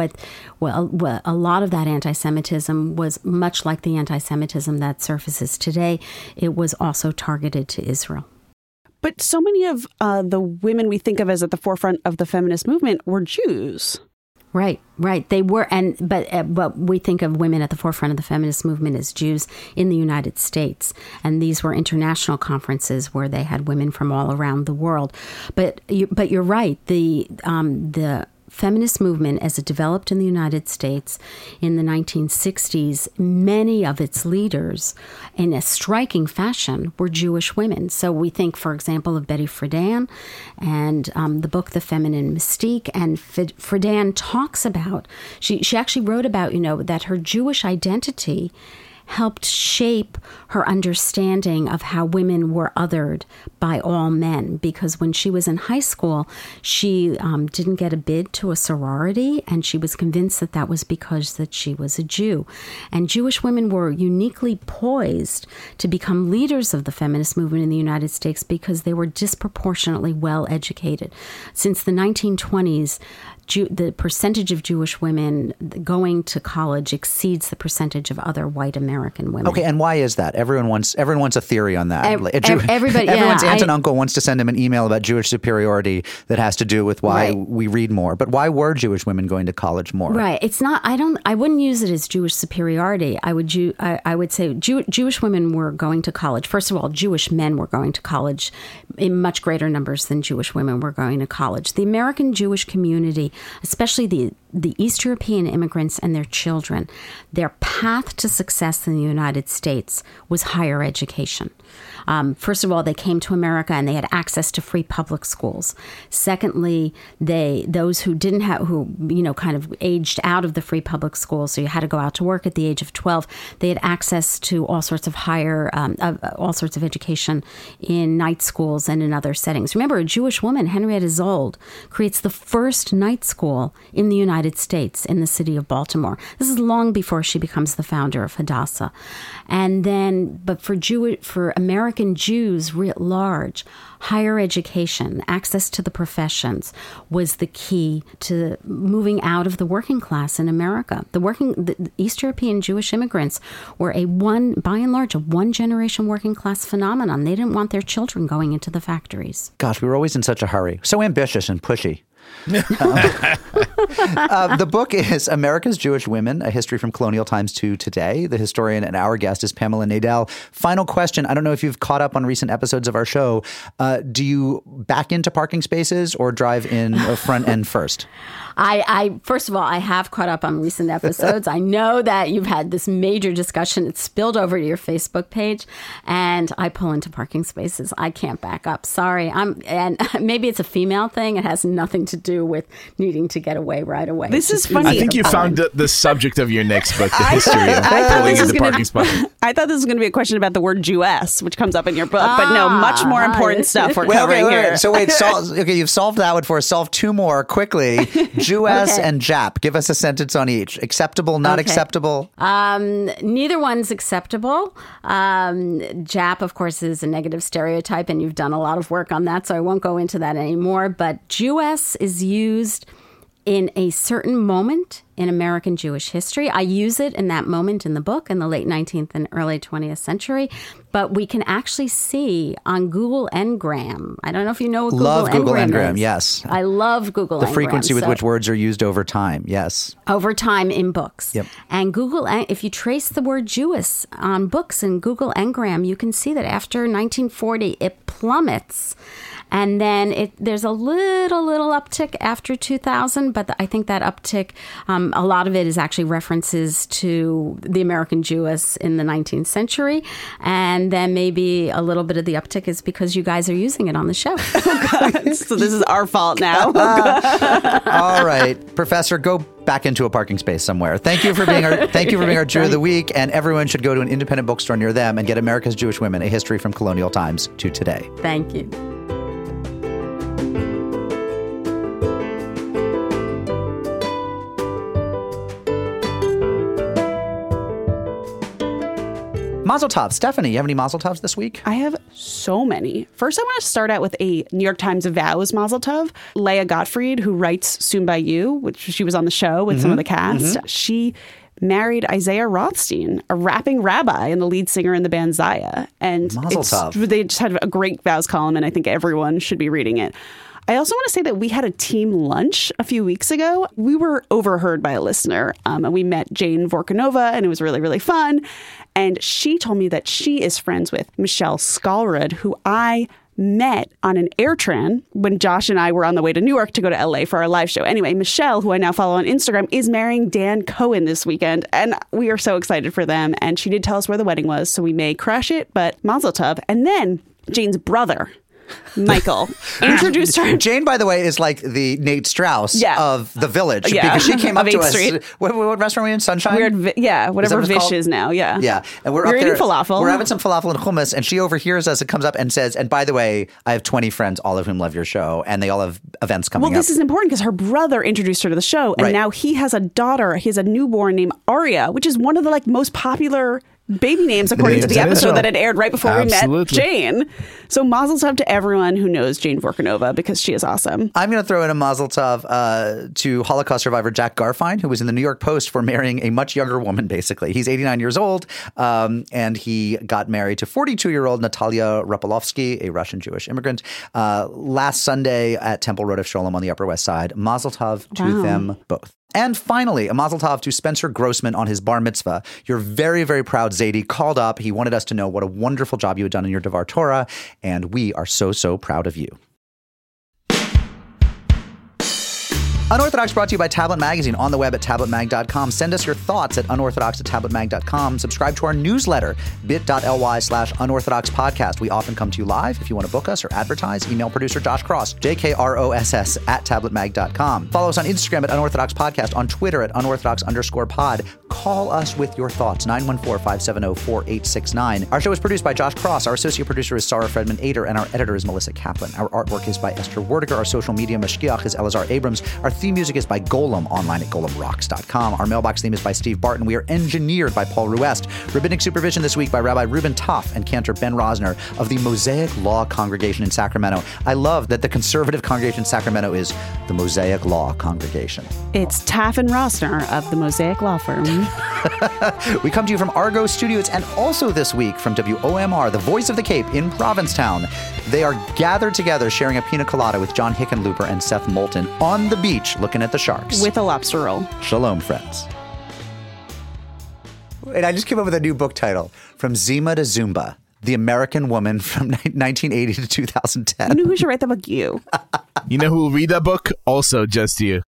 lot of that anti-Semitism was much like the anti-Semitism that surfaces today. It was also targeted to Israel. But so many of the women we think of as at the forefront of the feminist movement were Jews. Right. They were, but we think of women at the forefront of the feminist movement as Jews in the United States, and these were international conferences where they had women from all around the world. But you're right. The feminist movement, as it developed in the United States in the 1960s, many of its leaders, in a striking fashion, were Jewish women. So we think, for example, of Betty Friedan and the book The Feminine Mystique. And Friedan talks about, she actually wrote about, that her Jewish identity helped shape her understanding of how women were othered by all men. Because when she was in high school, she didn't get a bid to a sorority, and she was convinced that that was because that she was a Jew. And Jewish women were uniquely poised to become leaders of the feminist movement in the United States because they were disproportionately well educated. Since the 1920s, the percentage of Jewish women going to college exceeds the percentage of other white Americans. American women. Okay, and why is that? Everyone wants a theory on that. Everybody, everyone's aunt and uncle wants to send him an email about Jewish superiority that has to do with why we read more. But why were Jewish women going to college more? Right. It's not. I wouldn't use it as Jewish superiority. I would say Jewish women were going to college. First of all, Jewish men were going to college in much greater numbers than Jewish women were going to college. The American Jewish community, especially the East European immigrants and their children, their path to success in the United States was higher education. First of all, they came to America and they had access to free public schools. Secondly, those who didn't have, kind of aged out of the free public schools, so you had to go out to work at the age of 12. They had access to all sorts of all sorts of education in night schools and in other settings. Remember, a Jewish woman, Henrietta Zold, creates the first night school in the United States in the city of Baltimore. This is long before she becomes the founder of Hadassah. And then, but for American Jews writ large, higher education, access to the professions was the key to moving out of the working class in America. The East European Jewish immigrants were by and large, a one-generation working class phenomenon. They didn't want their children going into the factories. Gosh, we were always in such a hurry. So ambitious and pushy. The book is America's Jewish Women, A History from Colonial Times to Today. The historian and our guest is Pamela Nadel. Final question. I don't know if you've caught up on recent episodes of our show. Do you back into parking spaces or drive in front end first? First of all, I have caught up on recent episodes. I know that you've had this major discussion. It's spilled over to your Facebook page, and I pull into parking spaces. I can't back up. Sorry. And maybe it's a female thing. It has nothing to do with needing to get away right away. This is funny. I think you found the subject of your next book, the history of pulling into parking spots. I thought this was going to be a question about the word Jewess, which comes up in your book, but no, much more important stuff we're covering here. So you've solved that one for us. Solve two more quickly. Jewess and Jap. Give us a sentence on each. Acceptable, not acceptable? Neither one's acceptable. Jap, of course, is a negative stereotype, and you've done a lot of work on that, so I won't go into that anymore. But Jewess is used in a certain moment in American Jewish history. I use it in that moment in the book in the late 19th and early 20th century, but we can actually see on Google Ngram. I don't know if you know what Google Ngram is. Yes. I love Google Ngram. The frequency with which words are used over time, yes. Over time in books. Yep. And if you trace the word Jewess on books in Google Ngram, you can see that after 1940, it plummets. And then there's a little uptick after 2000, but I think that uptick, a lot of it is actually references to the American Jewess in the 19th century. And then maybe a little bit of the uptick is because you guys are using it on the show. So this is our fault now. All right, Professor, go back into a parking space somewhere. Thank you for being our Jew of the Week, and everyone should go to an independent bookstore near them and get America's Jewish Women, A History from Colonial Times to Today. Thank you. Mazel tov. Stephanie, you have any mazel tovs this week? I have so many. First, I want to start out with a New York Times Vows mazel tov. Leah Gottfried, who writes Soon by You, which she was on the show with some of the cast, she married Isaiah Rothstein, a rapping rabbi and the lead singer in the band Zaya. And mazel tov. They just had a great vows column, and I think everyone should be reading it. I also want to say that we had a team lunch a few weeks ago. We were overheard by a listener, and we met Jane Vorkunova, and it was really, really fun. And she told me that she is friends with Michelle Skalrud, who I met on an AirTran when Josh and I were on the way to Newark to go to LA for our live show. Anyway, Michelle, who I now follow on Instagram, is marrying Dan Cohen this weekend, and we are so excited for them. And she did tell us where the wedding was, so we may crash it, but mazel tov. And then Jane's brother, Michael, introduced her. Jane, by the way, is like the Nate Strauss of The Village. Yeah. Because she came up to us. Street. What restaurant were we in? Sunshine? Whatever Vish is now. Yeah. Yeah. And we're eating there, falafel. We're having some falafel and hummus, and she overhears us and comes up and says, and by the way, I have 20 friends, all of whom love your show, and they all have events coming up. Well, this is important because her brother introduced her to the show, and now he has a daughter. He has a newborn named Aria, which is one of the most popular baby names according to the episode that had aired right before we met Jane. So mazel tov to everyone who knows Jane Vorkunova because she is awesome. I'm going to throw in a mazel tov to Holocaust survivor Jack Garfein, who was in the New York Post for marrying a much younger woman, basically. He's 89 years old, and he got married to 42-year-old Natalia Rapolovsky, a Russian Jewish immigrant, last Sunday at Temple Road of Sholem on the Upper West Side. Mazel tov to them both. And finally, a mazel tov to Spencer Grossman on his bar mitzvah. Your very, very proud Zadie called up. He wanted us to know what a wonderful job you had done in your Devar Torah, and we are so, so proud of you. Unorthodox brought to you by Tablet Magazine on the web at tabletmag.com. Send us your thoughts at unorthodox@tabletmag.com. Subscribe to our newsletter, bit.ly/unorthodoxpodcast. We often come to you live. If you want to book us or advertise, email producer Josh Cross, JKROSS @tabletmag.com. Follow us on Instagram at Unorthodox Podcast, on Twitter at unorthodox_pod. Call us with your thoughts, 914-570-4869. Our show is produced by Josh Cross. Our associate producer is Sarah Fredman Ader, and our editor is Melissa Kaplan. Our artwork is by Esther Werdiger. Our social media mashgiach is Elazar Abrams. Our theme music is by Golem, online at golemrocks.com. Our mailbox theme is by Steve Barton. We are engineered by Paul Ruest. Rabbinic supervision this week by Rabbi Reuben Toff and Cantor Ben Rosner of the Mosaic Law Congregation in Sacramento. I love that the conservative congregation in Sacramento is the Mosaic Law Congregation. It's Taff and Rosner of the Mosaic Law Firm. We come to you from Argo Studios and also this week from WOMR, the voice of the Cape in Provincetown. They are gathered together sharing a pina colada with John Hickenlooper and Seth Moulton on the beach looking at the sharks. With a lobster roll. Shalom, friends. And I just came up with a new book title, From Zima to Zumba, The American Woman from 1980 to 2010. You know who should write the book? You. You know who will read that book? Also just you.